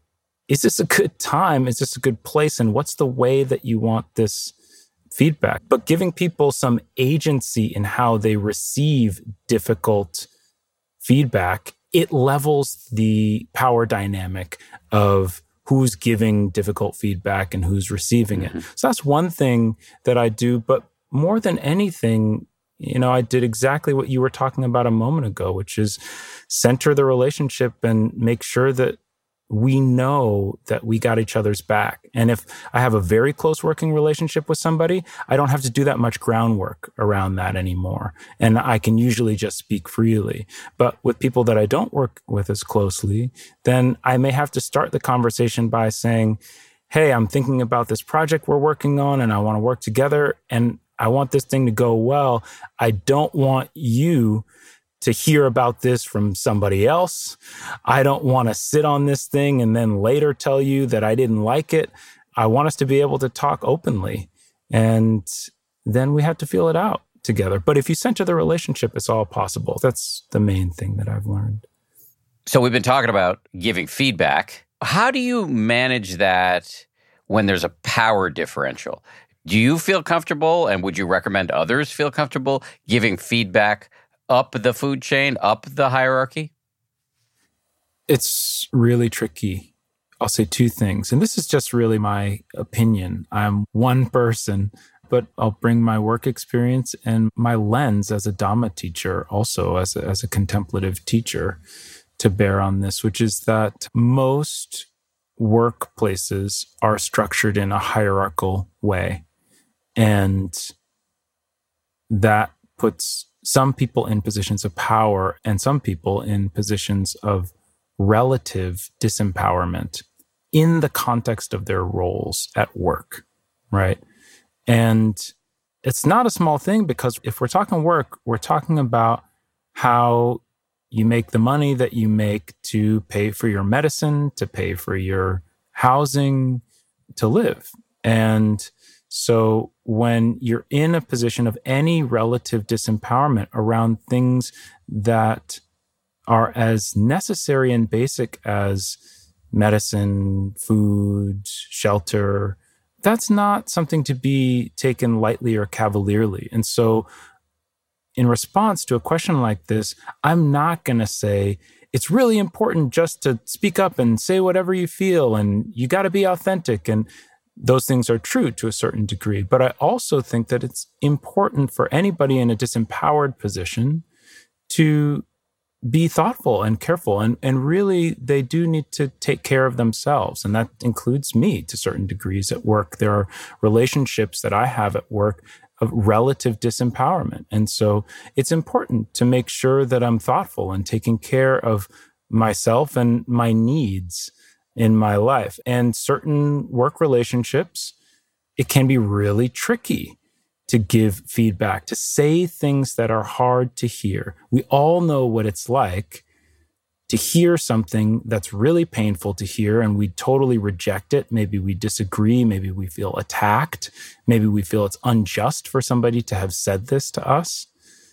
is this a good time? Is this a good place? And what's the way that you want this feedback? But giving people some agency in how they receive difficult feedback, it levels the power dynamic of who's giving difficult feedback and who's receiving mm-hmm. it. So that's one thing that I do. But more than anything, you know, I did exactly what you were talking about a moment ago, which is center the relationship and make sure that we know that we got each other's back. And if I have a very close working relationship with somebody, I don't have to do that much groundwork around that anymore. And I can usually just speak freely. But with people that I don't work with as closely, then I may have to start the conversation by saying, hey, I'm thinking about this project we're working on and I want to work together and I want this thing to go well. I don't want you to hear about this from somebody else. I don't want to sit on this thing and then later tell you that I didn't like it. I want us to be able to talk openly. And then we have to feel it out together. But if you center the relationship, it's all possible. That's the main thing that I've learned. So we've been talking about giving feedback. How do you manage that when there's a power differential? Do you feel comfortable, and would you recommend others feel comfortable giving feedback up the food chain, up the hierarchy? It's really tricky. I'll say two things. And this is just really my opinion. I'm one person, but I'll bring my work experience and my lens as a Dhamma teacher, also as a, as a contemplative teacher, to bear on this, which is that most workplaces are structured in a hierarchical way. And that puts some people in positions of power and some people in positions of relative disempowerment in the context of their roles at work, right? And it's not a small thing, because if we're talking work, we're talking about how you make the money that you make to pay for your medicine, to pay for your housing, to live. And so when you're in a position of any relative disempowerment around things that are as necessary and basic as medicine, food, shelter, that's not something to be taken lightly or cavalierly. And so in response to a question like this, I'm not going to say, it's really important just to speak up and say whatever you feel, and you got to be authentic. And those things are true to a certain degree. But I also think that it's important for anybody in a disempowered position to be thoughtful and careful. And, and really, they do need to take care of themselves. And that includes me to certain degrees at work. There are relationships that I have at work of relative disempowerment. And so it's important to make sure that I'm thoughtful and taking care of myself and my needs in my life. And certain work relationships, it can be really tricky to give feedback, to say things that are hard to hear. We all know what it's like to hear something that's really painful to hear, and we totally reject it. Maybe we disagree. Maybe we feel attacked. Maybe we feel it's unjust for somebody to have said this to us.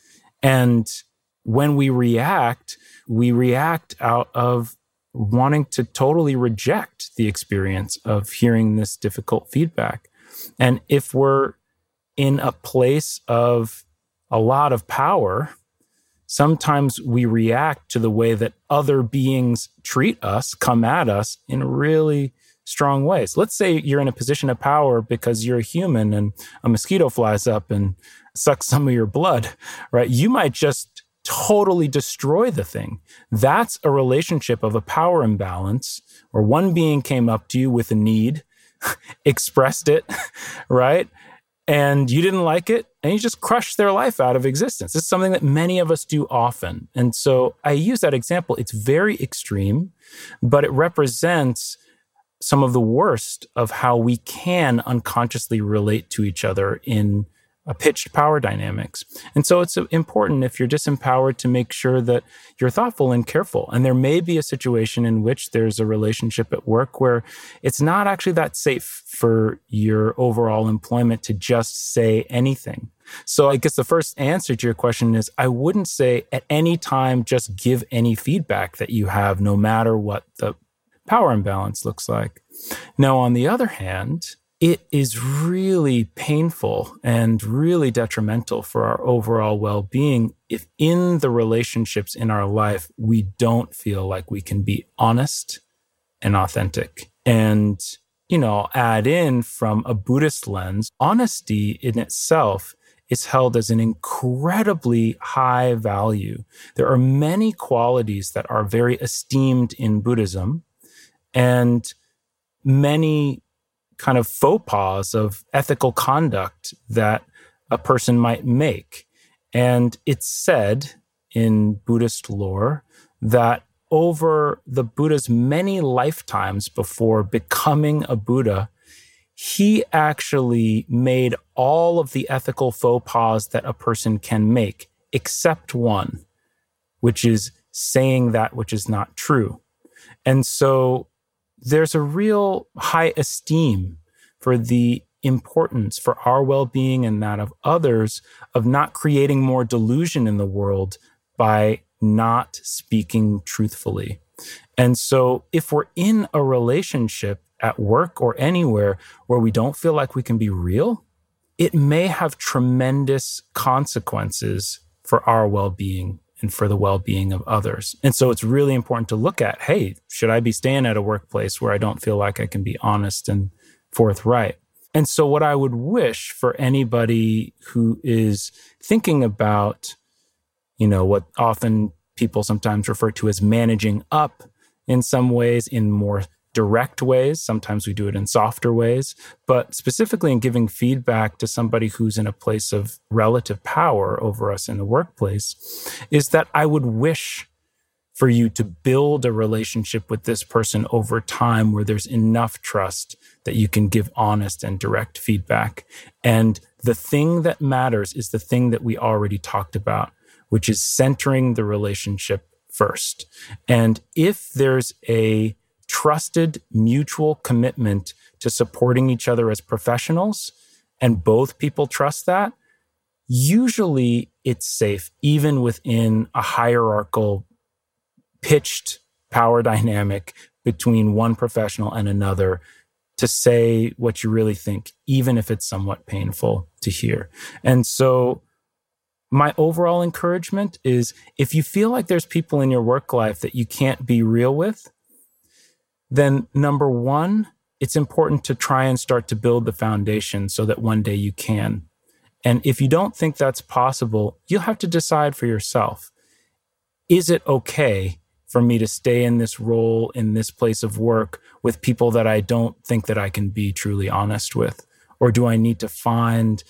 And when we react, we react out of wanting to totally reject the experience of hearing this difficult feedback. And if we're in a place of a lot of power, sometimes we react to the way that other beings treat us, come at us in really strong ways. Let's say you're in a position of power because you're a human and a mosquito flies up and sucks some of your blood, right? You might just totally destroy the thing. That's a relationship of a power imbalance where one being came up to you with a need, expressed it, right? And you didn't like it, and you just crushed their life out of existence. It's something that many of us do often. And so I use that example. It's very extreme, but it represents some of the worst of how we can unconsciously relate to each other in a pitched power dynamics. And so it's important, if you're disempowered, to make sure that you're thoughtful and careful. And there may be a situation in which there's a relationship at work where it's not actually that safe for your overall employment to just say anything. So I guess the first answer to your question is, I wouldn't say at any time just give any feedback that you have, no matter what the power imbalance looks like. Now, on the other hand, it is really painful and really detrimental for our overall well-being if in the relationships in our life, we don't feel like we can be honest and authentic. And, you know, add in from a Buddhist lens, honesty in itself is held as an incredibly high value. There are many qualities that are very esteemed in Buddhism, and many kind of faux pas of ethical conduct that a person might make. And it's said in Buddhist lore that over the Buddha's many lifetimes before becoming a Buddha, he actually made all of the ethical faux pas that a person can make, except one, which is saying that which is not true. And so there's a real high esteem for the importance for our well-being and that of others of not creating more delusion in the world by not speaking truthfully. And so if we're in a relationship at work or anywhere where we don't feel like we can be real, it may have tremendous consequences for our well-being and for the well-being of others. And so it's really important to look at, hey, should I be staying at a workplace where I don't feel like I can be honest and forthright? And so what I would wish for anybody who is thinking about, you know, what often people sometimes refer to as managing up in some ways, in more direct ways. Sometimes we do it in softer ways, but specifically in giving feedback to somebody who's in a place of relative power over us in the workplace, is that I would wish for you to build a relationship with this person over time where there's enough trust that you can give honest and direct feedback. And the thing that matters is the thing that we already talked about, which is centering the relationship first. And if there's a trusted mutual commitment to supporting each other as professionals, and both people trust that, usually it's safe, even within a hierarchical, pitched power dynamic between one professional and another, to say what you really think, even if it's somewhat painful to hear. And so my overall encouragement is, if you feel like there's people in your work life that you can't be real with, then number one, it's important to try and start to build the foundation so that one day you can. And if you don't think that's possible, you'll have to decide for yourself. Is it okay for me to stay in this role, in this place of work, with people that I don't think that I can be truly honest with? Or do I need to find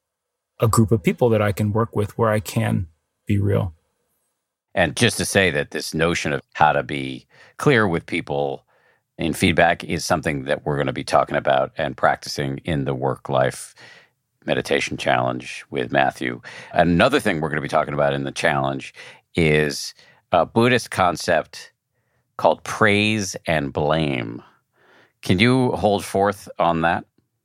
a group of people that I can work with where I can be real? And just to say that this notion of how to be clear with people in feedback is something that we're going to be talking about and practicing in the Work-Life Meditation Challenge with Matthew. Another thing we're going to be talking about in the challenge is a Buddhist concept called praise and blame. Can you hold forth on that?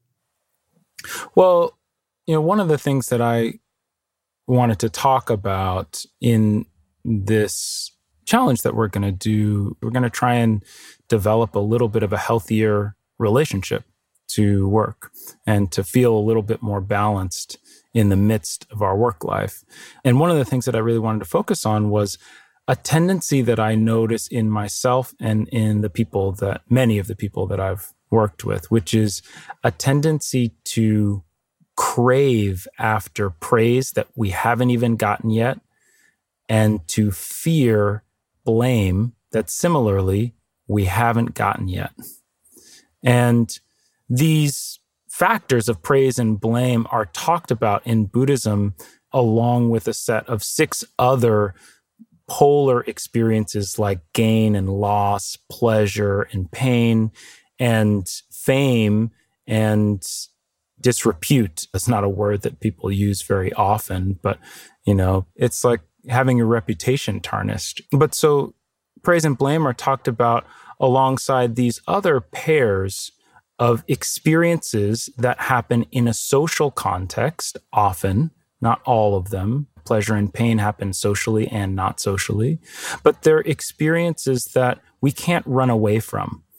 Well, you know, one of the things that I wanted to talk about in this challenge that we're going to do, we're going to try and develop a little bit of a healthier relationship to work and to feel a little bit more balanced in the midst of our work life. And one of the things that I really wanted to focus on was a tendency that I notice in myself and in the people that, many of the people that I've worked with, which is a tendency to crave after praise that we haven't even gotten yet, and to fear blame that similarly we haven't gotten yet. And these factors of praise and blame are talked about in Buddhism along with a set of six other polar experiences like gain and loss, pleasure and pain, and fame and disrepute. That's not a word that people use very often, but, you know, it's like having your reputation tarnished. But so praise and blame are talked about alongside these other pairs of experiences that happen in a social context, often, not all of them. Pleasure and pain happen socially and not socially, but they're experiences that we can't run away from.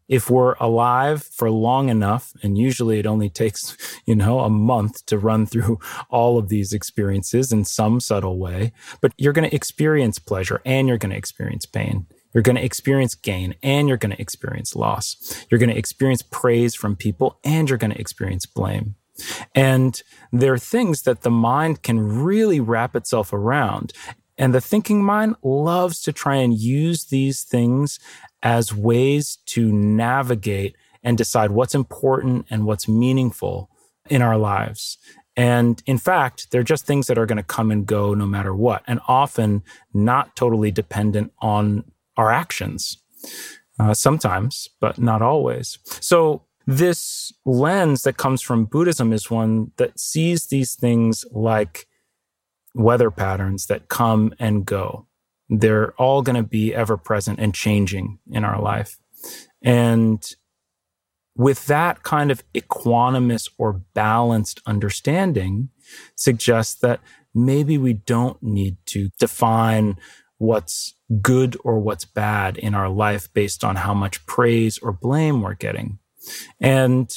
If we're alive for long enough, and usually it only takes, you know, a month to run through all of these experiences in some subtle way, but you're going to experience pleasure and you're going to experience pain. You're going to experience gain and you're going to experience loss. You're going to experience praise from people and you're going to experience blame. And there are things that the mind can really wrap itself around. And the thinking mind loves to try and use these things as ways to navigate and decide what's important and what's meaningful in our lives. And in fact, they're just things that are going to come and go no matter what, and often not totally dependent on our actions. Uh, sometimes, but not always. So this lens that comes from Buddhism is one that sees these things like weather patterns that come and go. They're all going to be ever present and changing in our life. And with that kind of equanimous or balanced understanding suggests that maybe we don't need to define what's good or what's bad in our life based on how much praise or blame we're getting. And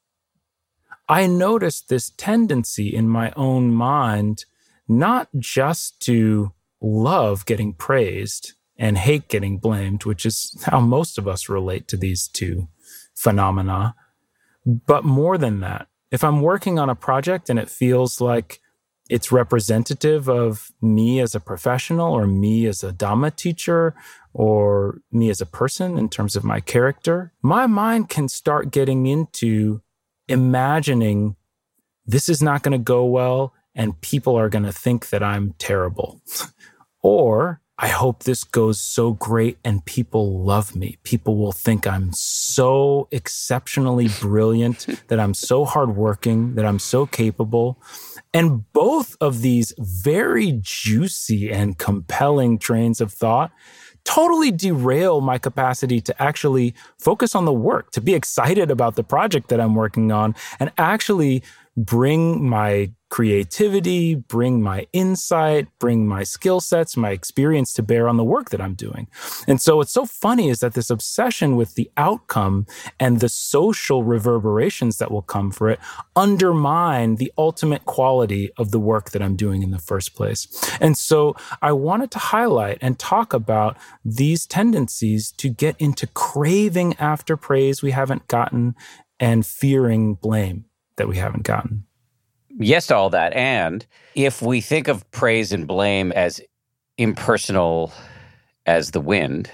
I noticed this tendency in my own mind, not just to love getting praised and hate getting blamed, which is how most of us relate to these two phenomena, but more than that. If I'm working on a project and it feels like it's representative of me as a professional or me as a Dhamma teacher or me as a person in terms of my character, my mind can start getting into imagining this is not going to go well and people are going to think that I'm terrible. Or I hope this goes so great and people love me. People will think I'm so exceptionally brilliant, that I'm so hardworking, that I'm so capable. And both of these very juicy and compelling trains of thought totally derail my capacity to actually focus on the work, to be excited about the project that I'm working on, and actually bring my creativity, bring my insight, bring my skill sets, my experience to bear on the work that I'm doing. And so what's so funny is that this obsession with the outcome and the social reverberations that will come for it undermine the ultimate quality of the work that I'm doing in the first place. And so I wanted to highlight and talk about these tendencies to get into craving after praise we haven't gotten and fearing blame that we haven't gotten. Yes to all that. And if we think of praise and blame as impersonal as the wind,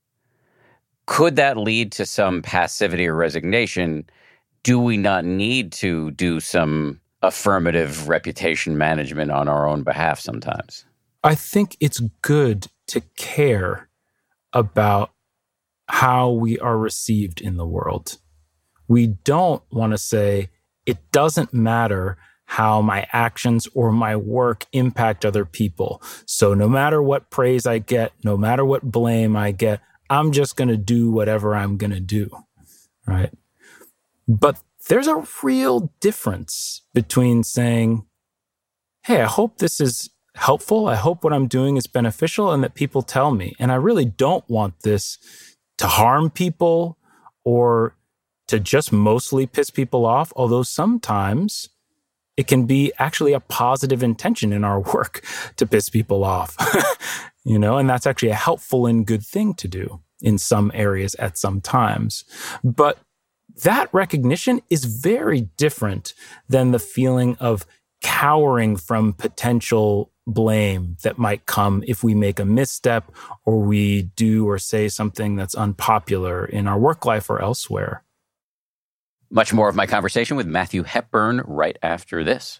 could that lead to some passivity or resignation? Do we not need to do some affirmative reputation management on our own behalf sometimes? I think it's good to care about how we are received in the world. We don't want to say, it doesn't matter how my actions or my work impact other people. So no matter what praise I get, no matter what blame I get, I'm just going to do whatever I'm going to do, right? But there's a real difference between saying, hey, I hope this is helpful. I hope what I'm doing is beneficial and that people tell me. And I really don't want this to harm people or to just mostly piss people off, although sometimes it can be actually a positive intention in our work to piss people off, you know, and that's actually a helpful and good thing to do in some areas at some times. But that recognition is very different than the feeling of cowering from potential blame that might come if we make a misstep or we do or say something that's unpopular in our work life or elsewhere. Much more of my conversation with Matthew Hepburn right after this.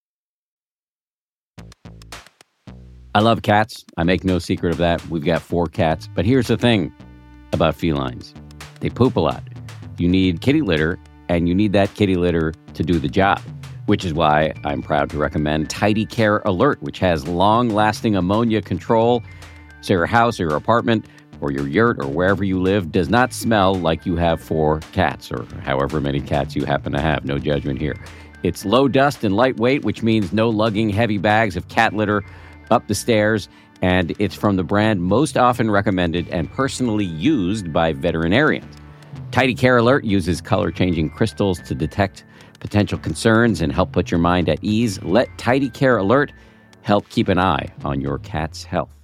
I love cats. I make no secret of that. We've got four cats. But here's the thing about felines. They poop a lot. You need kitty litter, and you need that kitty litter to do the job, which is why I'm proud to recommend Tidy Care Alert, which has long-lasting ammonia control, so your house or your apartment or your yurt or wherever you live does not smell like you have four cats or however many cats you happen to have. No judgment here. It's low dust and lightweight, which means no lugging heavy bags of cat litter up the stairs, and it's from the brand most often recommended and personally used by veterinarians. Tidy Care Alert uses color-changing crystals to detect potential concerns and help put your mind at ease. Let Tidy Care Alert help keep an eye on your cat's health.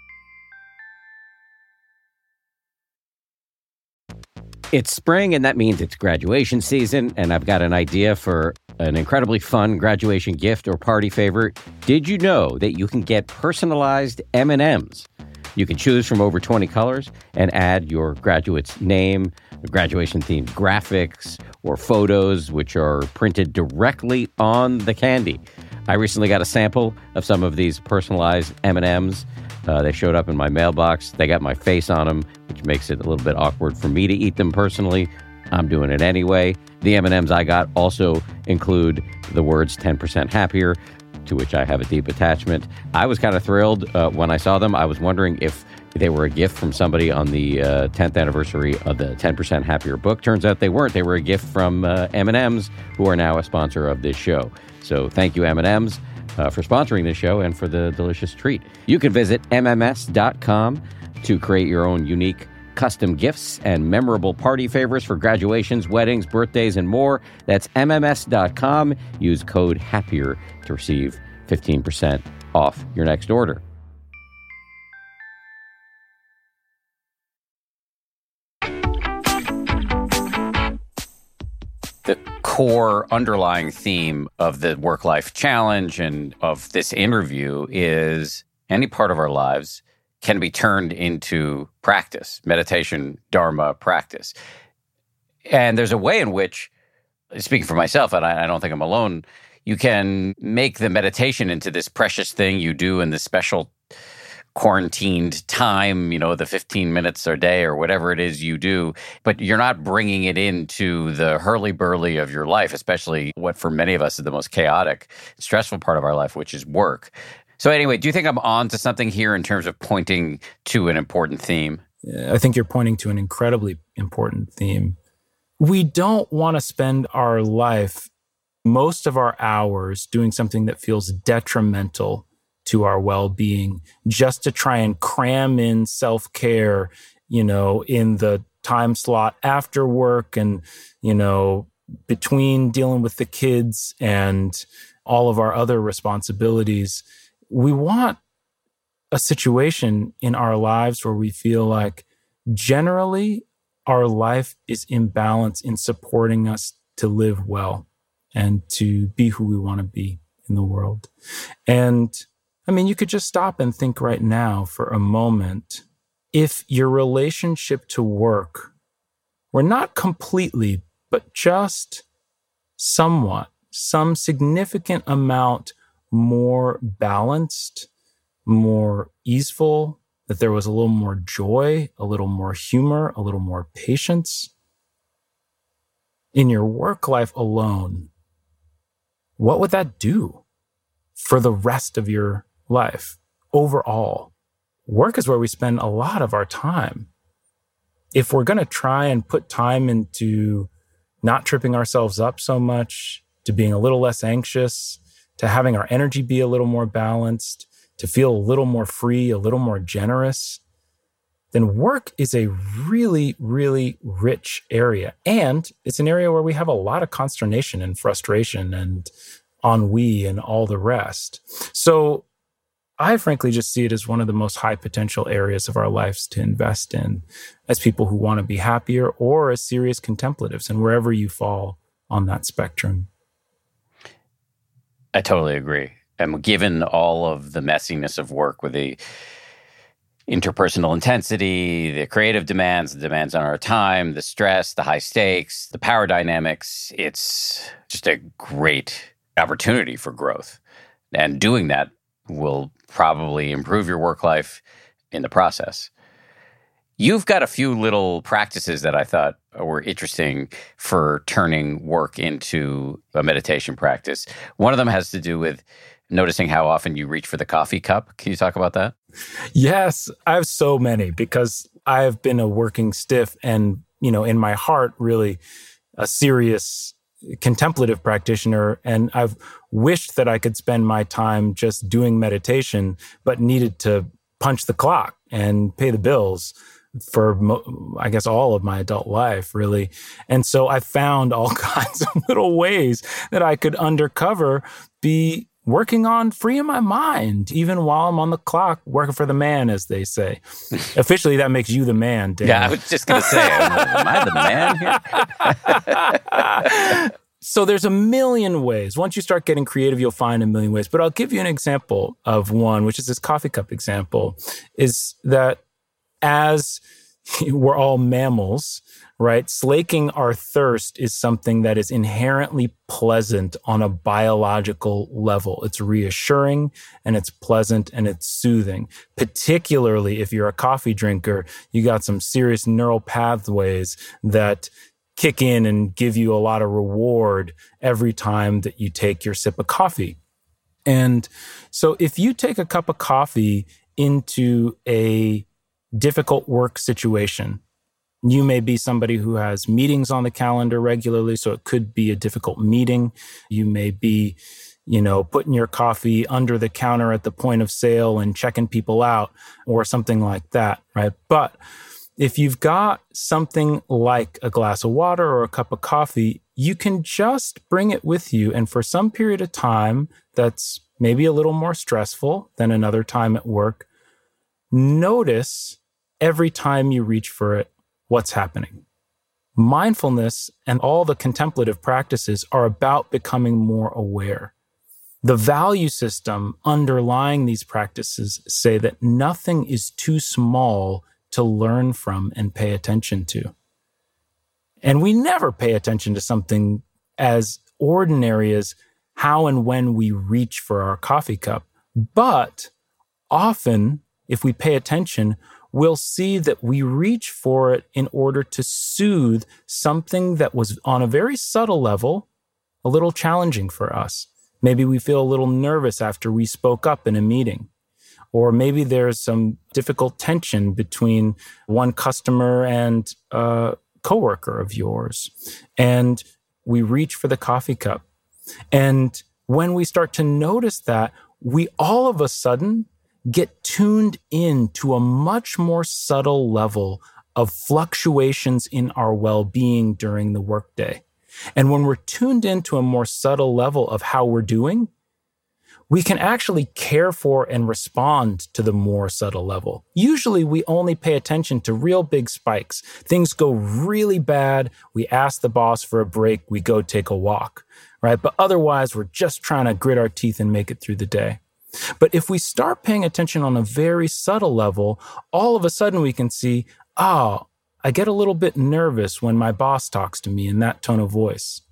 It's spring, and that means it's graduation season, and I've got an idea for an incredibly fun graduation gift or party favor. Did you know that you can get personalized M and M's? You can choose from over twenty colors and add your graduate's name, graduation-themed graphics, or photos, which are printed directly on the candy. I recently got a sample of some of these personalized M and M's. Uh, they showed up in my mailbox. They got my face on them, which makes it a little bit awkward for me to eat them personally. I'm doing it anyway. The M and M's I got also include the words ten percent happier, to which I have a deep attachment. I was kind of thrilled uh, when I saw them. I was wondering if they were a gift from somebody on the uh, tenth anniversary of the ten percent Happier book. Turns out they weren't. They were a gift from uh, M and M's, who are now a sponsor of this show. So thank you, M and M's, uh, for sponsoring this show and for the delicious treat. You can visit M M S dot com to create your own unique custom gifts and memorable party favors for graduations, weddings, birthdays, and more. That's M M S dot com. Use code HAPPIER to receive fifteen percent off your next order. The core underlying theme of the work-life challenge and of this interview is any part of our lives can be turned into practice, meditation, dharma practice. And there's a way in which, speaking for myself, and I, I don't think I'm alone, you can make the meditation into this precious thing you do in this special quarantined time, you know, the fifteen minutes a day or whatever it is you do, but you're not bringing it into the hurly-burly of your life, especially what for many of us is the most chaotic, stressful part of our life, which is work. So anyway, do you think I'm on to something here in terms of pointing to an important theme? I think you're pointing to an incredibly important theme. We don't want to spend our life, most of our hours, doing something that feels detrimental to our well-being, just to try and cram in self-care, you know, in the time slot after work and, you know, between dealing with the kids and all of our other responsibilities. We want a situation in our lives where we feel like generally our life is in balance in supporting us to live well and to be who we want to be in the world. And I mean, you could just stop and think right now for a moment. If your relationship to work were not completely, but just somewhat, some significant amount more balanced, more easeful, that there was a little more joy, a little more humor, a little more patience in your work life alone, what would that do for the rest of your life overall? Work is where we spend a lot of our time. If we're going to try and put time into not tripping ourselves up so much, to being a little less anxious, to having our energy be a little more balanced, to feel a little more free, a little more generous, then work is a really, really rich area. And it's an area where we have a lot of consternation and frustration and ennui and all the rest. So I frankly just see it as one of the most high potential areas of our lives to invest in as people who want to be happier or as serious contemplatives, and wherever you fall on that spectrum. I totally agree. And given all of the messiness of work with the interpersonal intensity, the creative demands, the demands on our time, the stress, the high stakes, the power dynamics, it's just a great opportunity for growth. And doing that will probably improve your work life in the process. You've got a few little practices that I thought were interesting for turning work into a meditation practice. One of them has to do with noticing how often you reach for the coffee cup. Can you talk about that? Yes, I have so many because I have been a working stiff and, you know, in my heart, really a serious contemplative practitioner. And I've wished that I could spend my time just doing meditation, but needed to punch the clock and pay the bills. for, mo- I guess, all of my adult life, really. And so I found all kinds of little ways that I could undercover be working on freeing my mind, even while I'm on the clock, working for the man, as they say. Officially, that makes you the man, Dan. Yeah, I was just going to say, am I the man here? So there's a million ways. Once you start getting creative, you'll find a million ways. But I'll give you an example of one, which is this coffee cup example, is that as we're all mammals, right? Slaking our thirst is something that is inherently pleasant on a biological level. It's reassuring and it's pleasant and it's soothing. Particularly if you're a coffee drinker, you got some serious neural pathways that kick in and give you a lot of reward every time that you take your sip of coffee. And so if you take a cup of coffee into a difficult work situation, you may be somebody who has meetings on the calendar regularly, so it could be a difficult meeting. You may be, you know, putting your coffee under the counter at the point of sale and checking people out or something like that, right? But if you've got something like a glass of water or a cup of coffee, you can just bring it with you. And for some period of time that's maybe a little more stressful than another time at work, notice every time you reach for it, what's happening. Mindfulness and all the contemplative practices are about becoming more aware. The value system underlying these practices say that nothing is too small to learn from and pay attention to. And we never pay attention to something as ordinary as how and when we reach for our coffee cup. But often, if we pay attention, we'll see that we reach for it in order to soothe something that was on a very subtle level, a little challenging for us. Maybe we feel a little nervous after we spoke up in a meeting. Or maybe there's some difficult tension between one customer and a coworker of yours. And we reach for the coffee cup. And when we start to notice that, we all of a sudden get tuned in to a much more subtle level of fluctuations in our well-being during the workday. And when we're tuned into a more subtle level of how we're doing, we can actually care for and respond to the more subtle level. Usually we only pay attention to real big spikes. Things go really bad. We ask the boss for a break. We go take a walk, right? But otherwise, we're just trying to grit our teeth and make it through the day. But if we start paying attention on a very subtle level, all of a sudden we can see, oh, I get a little bit nervous when my boss talks to me in that tone of voice.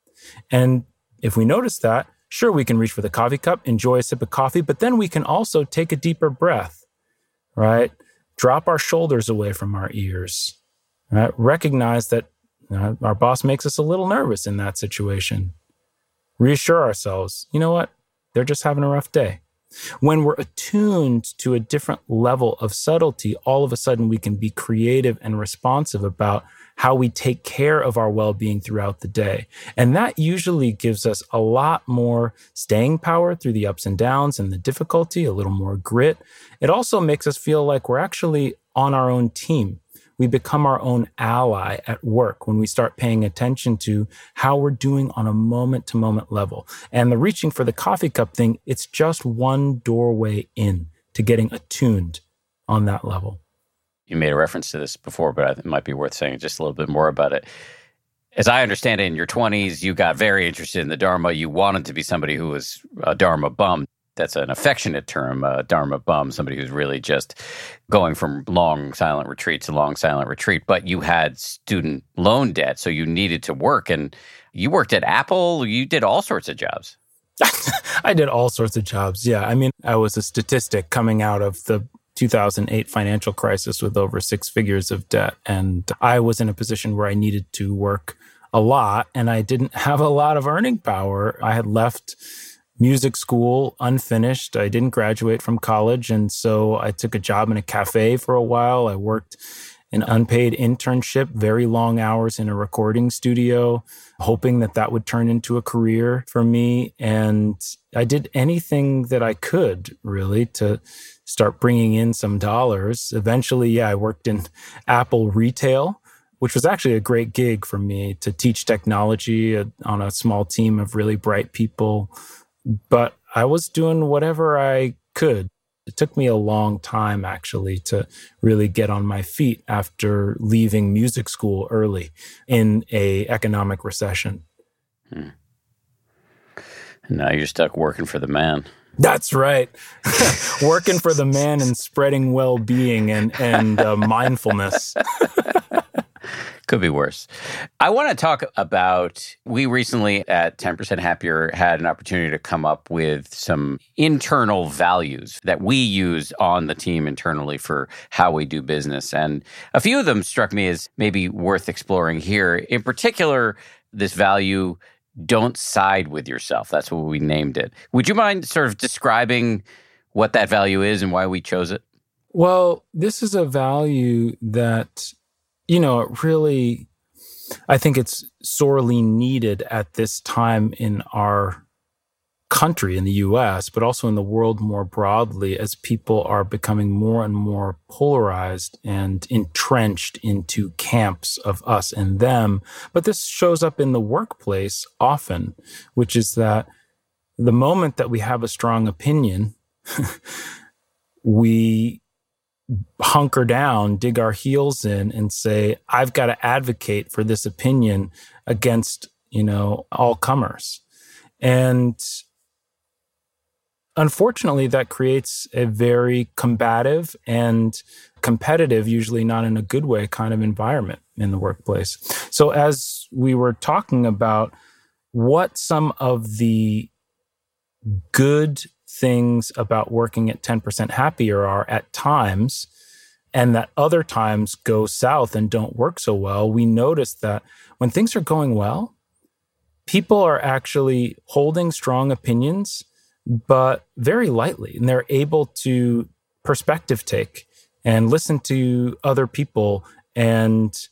And if we notice that, sure, we can reach for the coffee cup, enjoy a sip of coffee, but then we can also take a deeper breath, right? Drop our shoulders away from our ears, right? Recognize that you know, our boss makes us a little nervous in that situation. Reassure ourselves, you know what? They're just having a rough day. When we're attuned to a different level of subtlety, all of a sudden we can be creative and responsive about how we take care of our well-being throughout the day. And that usually gives us a lot more staying power through the ups and downs and the difficulty, a little more grit. It also makes us feel like we're actually on our own team. We become our own ally at work when we start paying attention to how we're doing on a moment-to-moment level. And the reaching for the coffee cup thing, it's just one doorway in to getting attuned on that level. You made a reference to this before, but it might be worth saying just a little bit more about it. As I understand it, in your twenties, you got very interested in the Dharma. You wanted to be somebody who was a Dharma bum. That's an affectionate term, uh, Dharma bum, somebody who's really just going from long silent retreat to long silent retreat. But you had student loan debt, so you needed to work. And you worked at Apple. You did all sorts of jobs. I did all sorts of jobs. Yeah. I mean, I was a statistic coming out of the two thousand eight financial crisis with over six figures of debt. And I was in a position where I needed to work a lot and I didn't have a lot of earning power. I had left music school unfinished. I didn't graduate from college. And so I took a job in a cafe for a while. I worked an unpaid internship, very long hours in a recording studio, hoping that that would turn into a career for me. And I did anything that I could, really, to start bringing in some dollars. Eventually, yeah, I worked in Apple retail, which was actually a great gig for me to teach technology on a small team of really bright people. But I was doing whatever I could. It took me a long time, actually, to really get on my feet after leaving music school early in a economic recession. Hmm. Now you're stuck working for the man. That's right. Working for the man and spreading well-being and, and uh, mindfulness. Could be worse. I want to talk about, we recently at ten percent Happier had an opportunity to come up with some internal values that we use on the team internally for how we do business. And a few of them struck me as maybe worth exploring here. In particular, this value, don't side with yourself. That's what we named it. Would you mind sort of describing what that value is and why we chose it? Well, this is a value that, you know, it really, I think it's sorely needed at this time in our country, in the U S, but also in the world more broadly, as people are becoming more and more polarized and entrenched into camps of us and them. But this shows up in the workplace often, which is that the moment that we have a strong opinion, we hunker down, dig our heels in and say, I've got to advocate for this opinion against, you know, all comers. And unfortunately, that creates a very combative and competitive, usually not in a good way, kind of environment in the workplace. So as we were talking about what some of the good things about working at ten percent Happier are at times, and that other times go south and don't work so well, we noticed that when things are going well, people are actually holding strong opinions, but very lightly, and they're able to perspective take and listen to other people and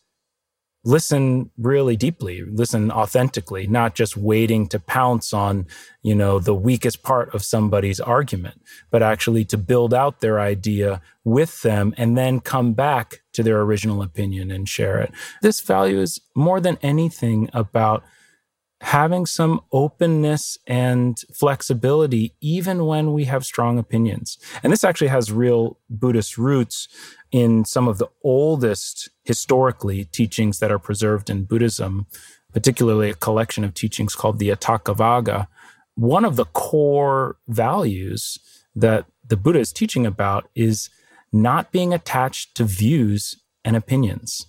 listen really deeply, listen authentically, not just waiting to pounce on, you know, the weakest part of somebody's argument, but actually to build out their idea with them and then come back to their original opinion and share it. This value is more than anything about having some openness and flexibility, even when we have strong opinions. And this actually has real Buddhist roots in some of the oldest, historically, teachings that are preserved in Buddhism, particularly a collection of teachings called the Atthakavagga. One of the core values that the Buddha is teaching about is not being attached to views and opinions.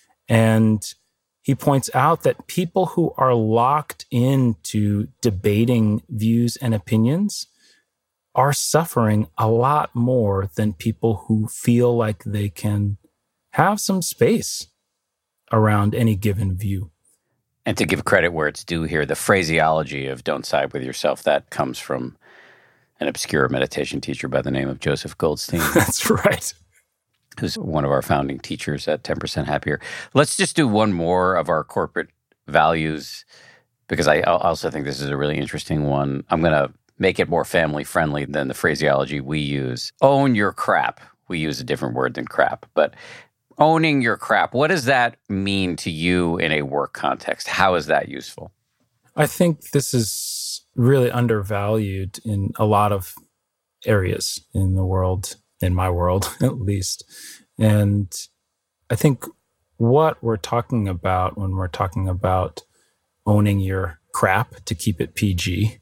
And he points out that people who are locked into debating views and opinions are suffering a lot more than people who feel like they can have some space around any given view. And to give credit where it's due here, the phraseology of don't side with yourself, that comes from an obscure meditation teacher by the name of Joseph Goldstein. That's right. Who's one of our founding teachers at ten percent Happier. Let's just do one more of our corporate values, because I also think this is a really interesting one. I'm going to make it more family-friendly than the phraseology we use. Own your crap. We use a different word than crap, but owning your crap, what does that mean to you in a work context? How is that useful? I think this is really undervalued in a lot of areas in the world, in my world at least. And I think what we're talking about when we're talking about owning your crap, to keep it P G,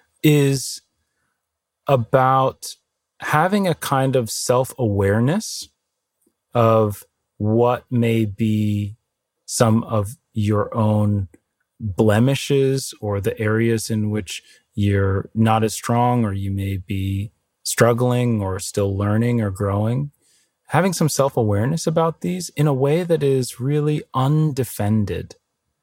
is about having a kind of self-awareness of what may be some of your own blemishes or the areas in which you're not as strong, or you may be struggling or still learning or growing. Having some self-awareness about these in a way that is really undefended.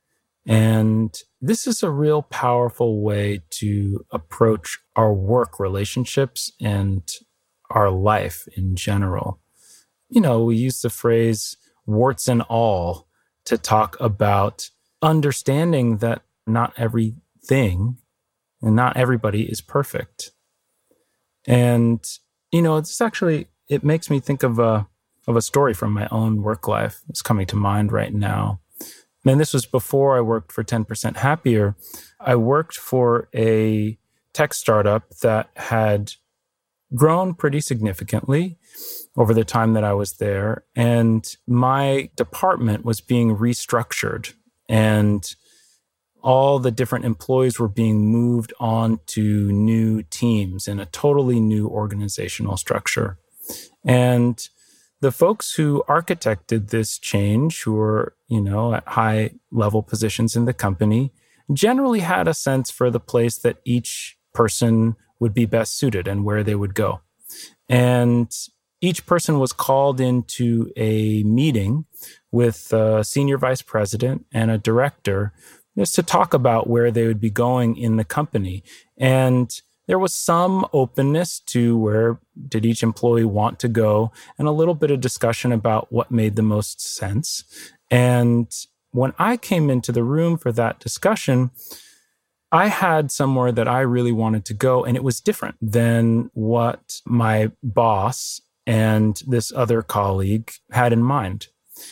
And this is a real powerful way to approach our work relationships and our life in general. You know, we use the phrase, warts and all, to talk about understanding that not everything and not everybody is perfect. And, you know, it's actually, it makes me think of a, of a story from my own work life. It's coming to mind right now. And this was before I worked for ten percent Happier. I worked for a tech startup that had grown pretty significantly over the time that I was there. And my department was being restructured, and all the different employees were being moved on to new teams in a totally new organizational structure. And the folks who architected this change, who were, you know, at high level positions in the company, generally had a sense for the place that each person would be best suited and where they would go. And each person was called into a meeting with a senior vice president and a director just to talk about where they would be going in the company. And there was some openness to where did each employee want to go, and a little bit of discussion about what made the most sense. And when I came into the room for that discussion, I had somewhere that I really wanted to go, and it was different than what my boss and this other colleague had in mind.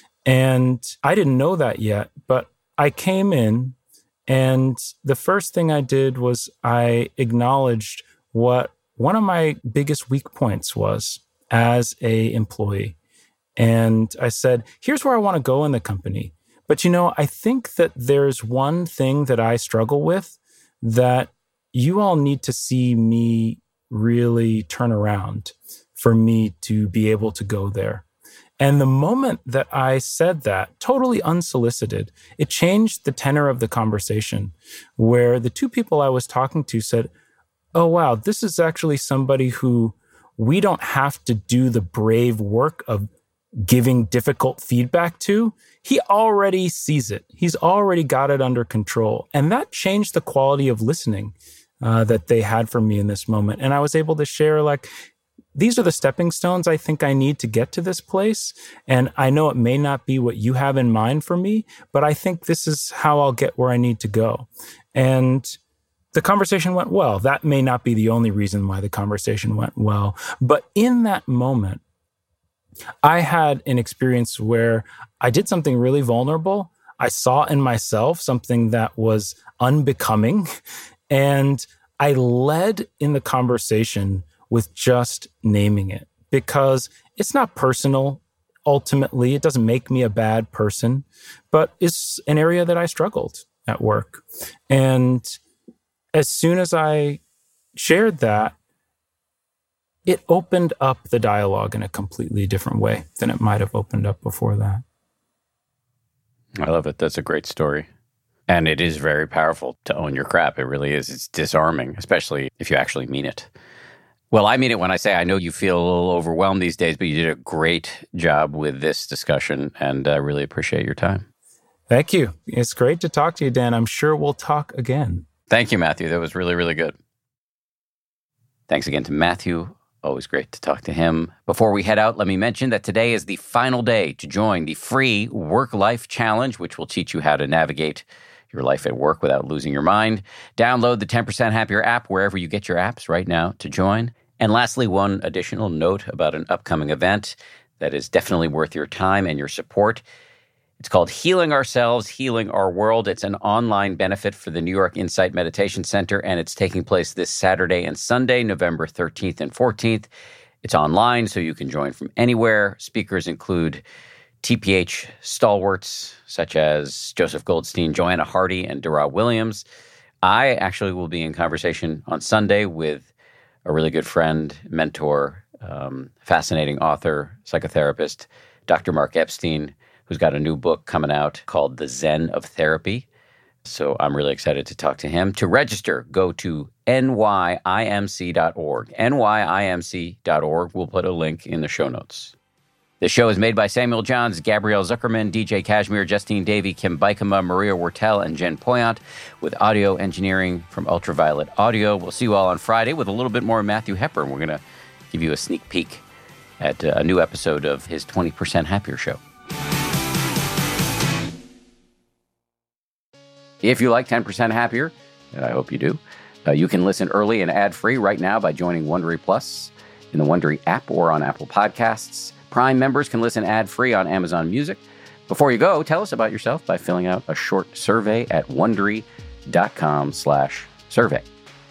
And I didn't know that yet, but I came in, and the first thing I did was I acknowledged what one of my biggest weak points was as a employee. And I said, here's where I want to go in the company. But, you know, I think that there's one thing that I struggle with that you all need to see me really turn around for me to be able to go there. And the moment that I said that, totally unsolicited, it changed the tenor of the conversation, where the two people I was talking to said, oh, wow, this is actually somebody who we don't have to do the brave work of giving difficult feedback to. He already sees it. He's already got it under control. And that changed the quality of listening uh, that they had for me in this moment. And I was able to share, like, these are the stepping stones I think I need to get to this place. And I know it may not be what you have in mind for me, but I think this is how I'll get where I need to go. And the conversation went well. That may not be the only reason why the conversation went well. But in that moment, I had an experience where I did something really vulnerable. I saw in myself something that was unbecoming, and I led in the conversation with just naming it, because it's not personal. Ultimately, it doesn't make me a bad person, but it's an area that I struggled at work. And as soon as I shared that, it opened up the dialogue in a completely different way than it might have opened up before that. I love it. That's a great story. And it is very powerful to own your crap. It really is. It's disarming, especially if you actually mean it. Well, I mean it when I say I know you feel a little overwhelmed these days, but you did a great job with this discussion, and I really appreciate your time. Thank you. It's great to talk to you, Dan. I'm sure we'll talk again. Thank you, Matthew. That was really, really good. Thanks again to Matthew. Always great to talk to him. Before we head out, let me mention that today is the final day to join the free Work-Life Challenge, which will teach you how to navigate your life at work without losing your mind. Download the ten percent Happier app wherever you get your apps right now to join. And lastly, one additional note about an upcoming event that is definitely worth your time and your support. It's called Healing Ourselves, Healing Our World. It's an online benefit for the New York Insight Meditation Center, and it's taking place this Saturday and Sunday, November thirteenth and fourteenth. It's online, so you can join from anywhere. Speakers include T P H stalwarts such as Joseph Goldstein, Joanna Hardy, and Dara Williams. I actually will be in conversation on Sunday with a really good friend, mentor, um, fascinating author, psychotherapist, Doctor Mark Epstein, who's got a new book coming out called The Zen of Therapy. So I'm really excited to talk to him. To register, go to N Y I M C dot org. N Y I M C dot org. We'll put a link in the show notes. The show is made by Samuel Johns, Gabrielle Zuckerman, D J Kashmir, Justine Davey, Kim Bikema, Maria Wertel, and Jen Poyant, with audio engineering from Ultraviolet Audio. We'll see you all on Friday with a little bit more Matthew Hepburn. We're going to give you a sneak peek at a new episode of his twenty percent Happier show. If you like ten percent Happier, and I hope you do, uh, you can listen early and ad-free right now by joining Wondery Plus in the Wondery app or on Apple Podcasts. Prime members can listen ad-free on Amazon Music. Before you go, tell us about yourself by filling out a short survey at Wondery.com slash survey.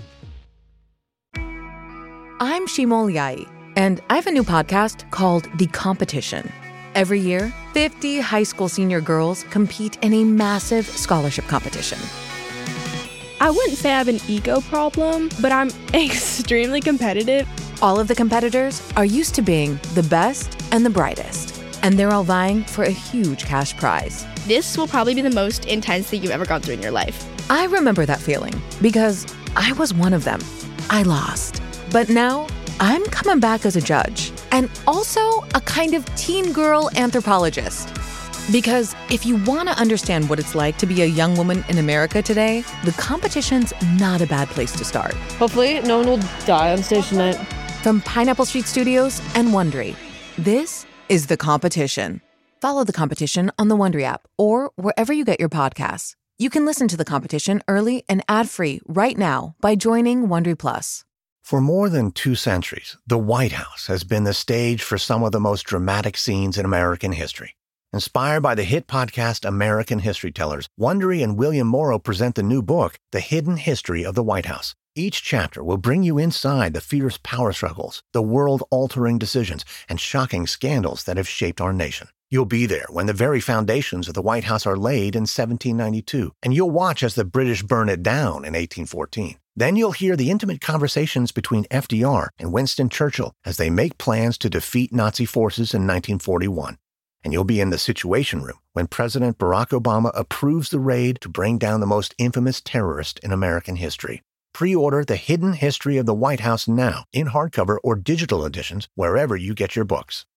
I'm Shimol Yai, and I have a new podcast called The Competition. Every year, fifty high school senior girls compete in a massive scholarship competition. I wouldn't say I have an ego problem, but I'm extremely competitive. All of the competitors are used to being the best and the brightest, and they're all vying for a huge cash prize. This will probably be the most intense thing you've ever gone through in your life. I remember that feeling because I was one of them. I lost. But now I'm coming back as a judge and also a kind of teen girl anthropologist. Because if you want to understand what it's like to be a young woman in America today, The Competition's not a bad place to start. Hopefully, no one will die on stage tonight. From Pineapple Street Studios and Wondery, this is The Competition. Follow The Competition on the Wondery app or wherever you get your podcasts. You can listen to The Competition early and ad-free right now by joining Wondery Plus. For more than two centuries, the White House has been the stage for some of the most dramatic scenes in American history. Inspired by the hit podcast American History Tellers, Wondery and William Morrow present the new book, The Hidden History of the White House. Each chapter will bring you inside the fierce power struggles, the world-altering decisions, and shocking scandals that have shaped our nation. You'll be there when the very foundations of the White House are laid in seventeen ninety-two, and you'll watch as the British burn it down in eighteen fourteen. Then you'll hear the intimate conversations between F D R and Winston Churchill as they make plans to defeat Nazi forces in nineteen forty-one. And you'll be in the Situation Room when President Barack Obama approves the raid to bring down the most infamous terrorist in American history. Pre-order The Hidden History of the White House now in hardcover or digital editions wherever you get your books.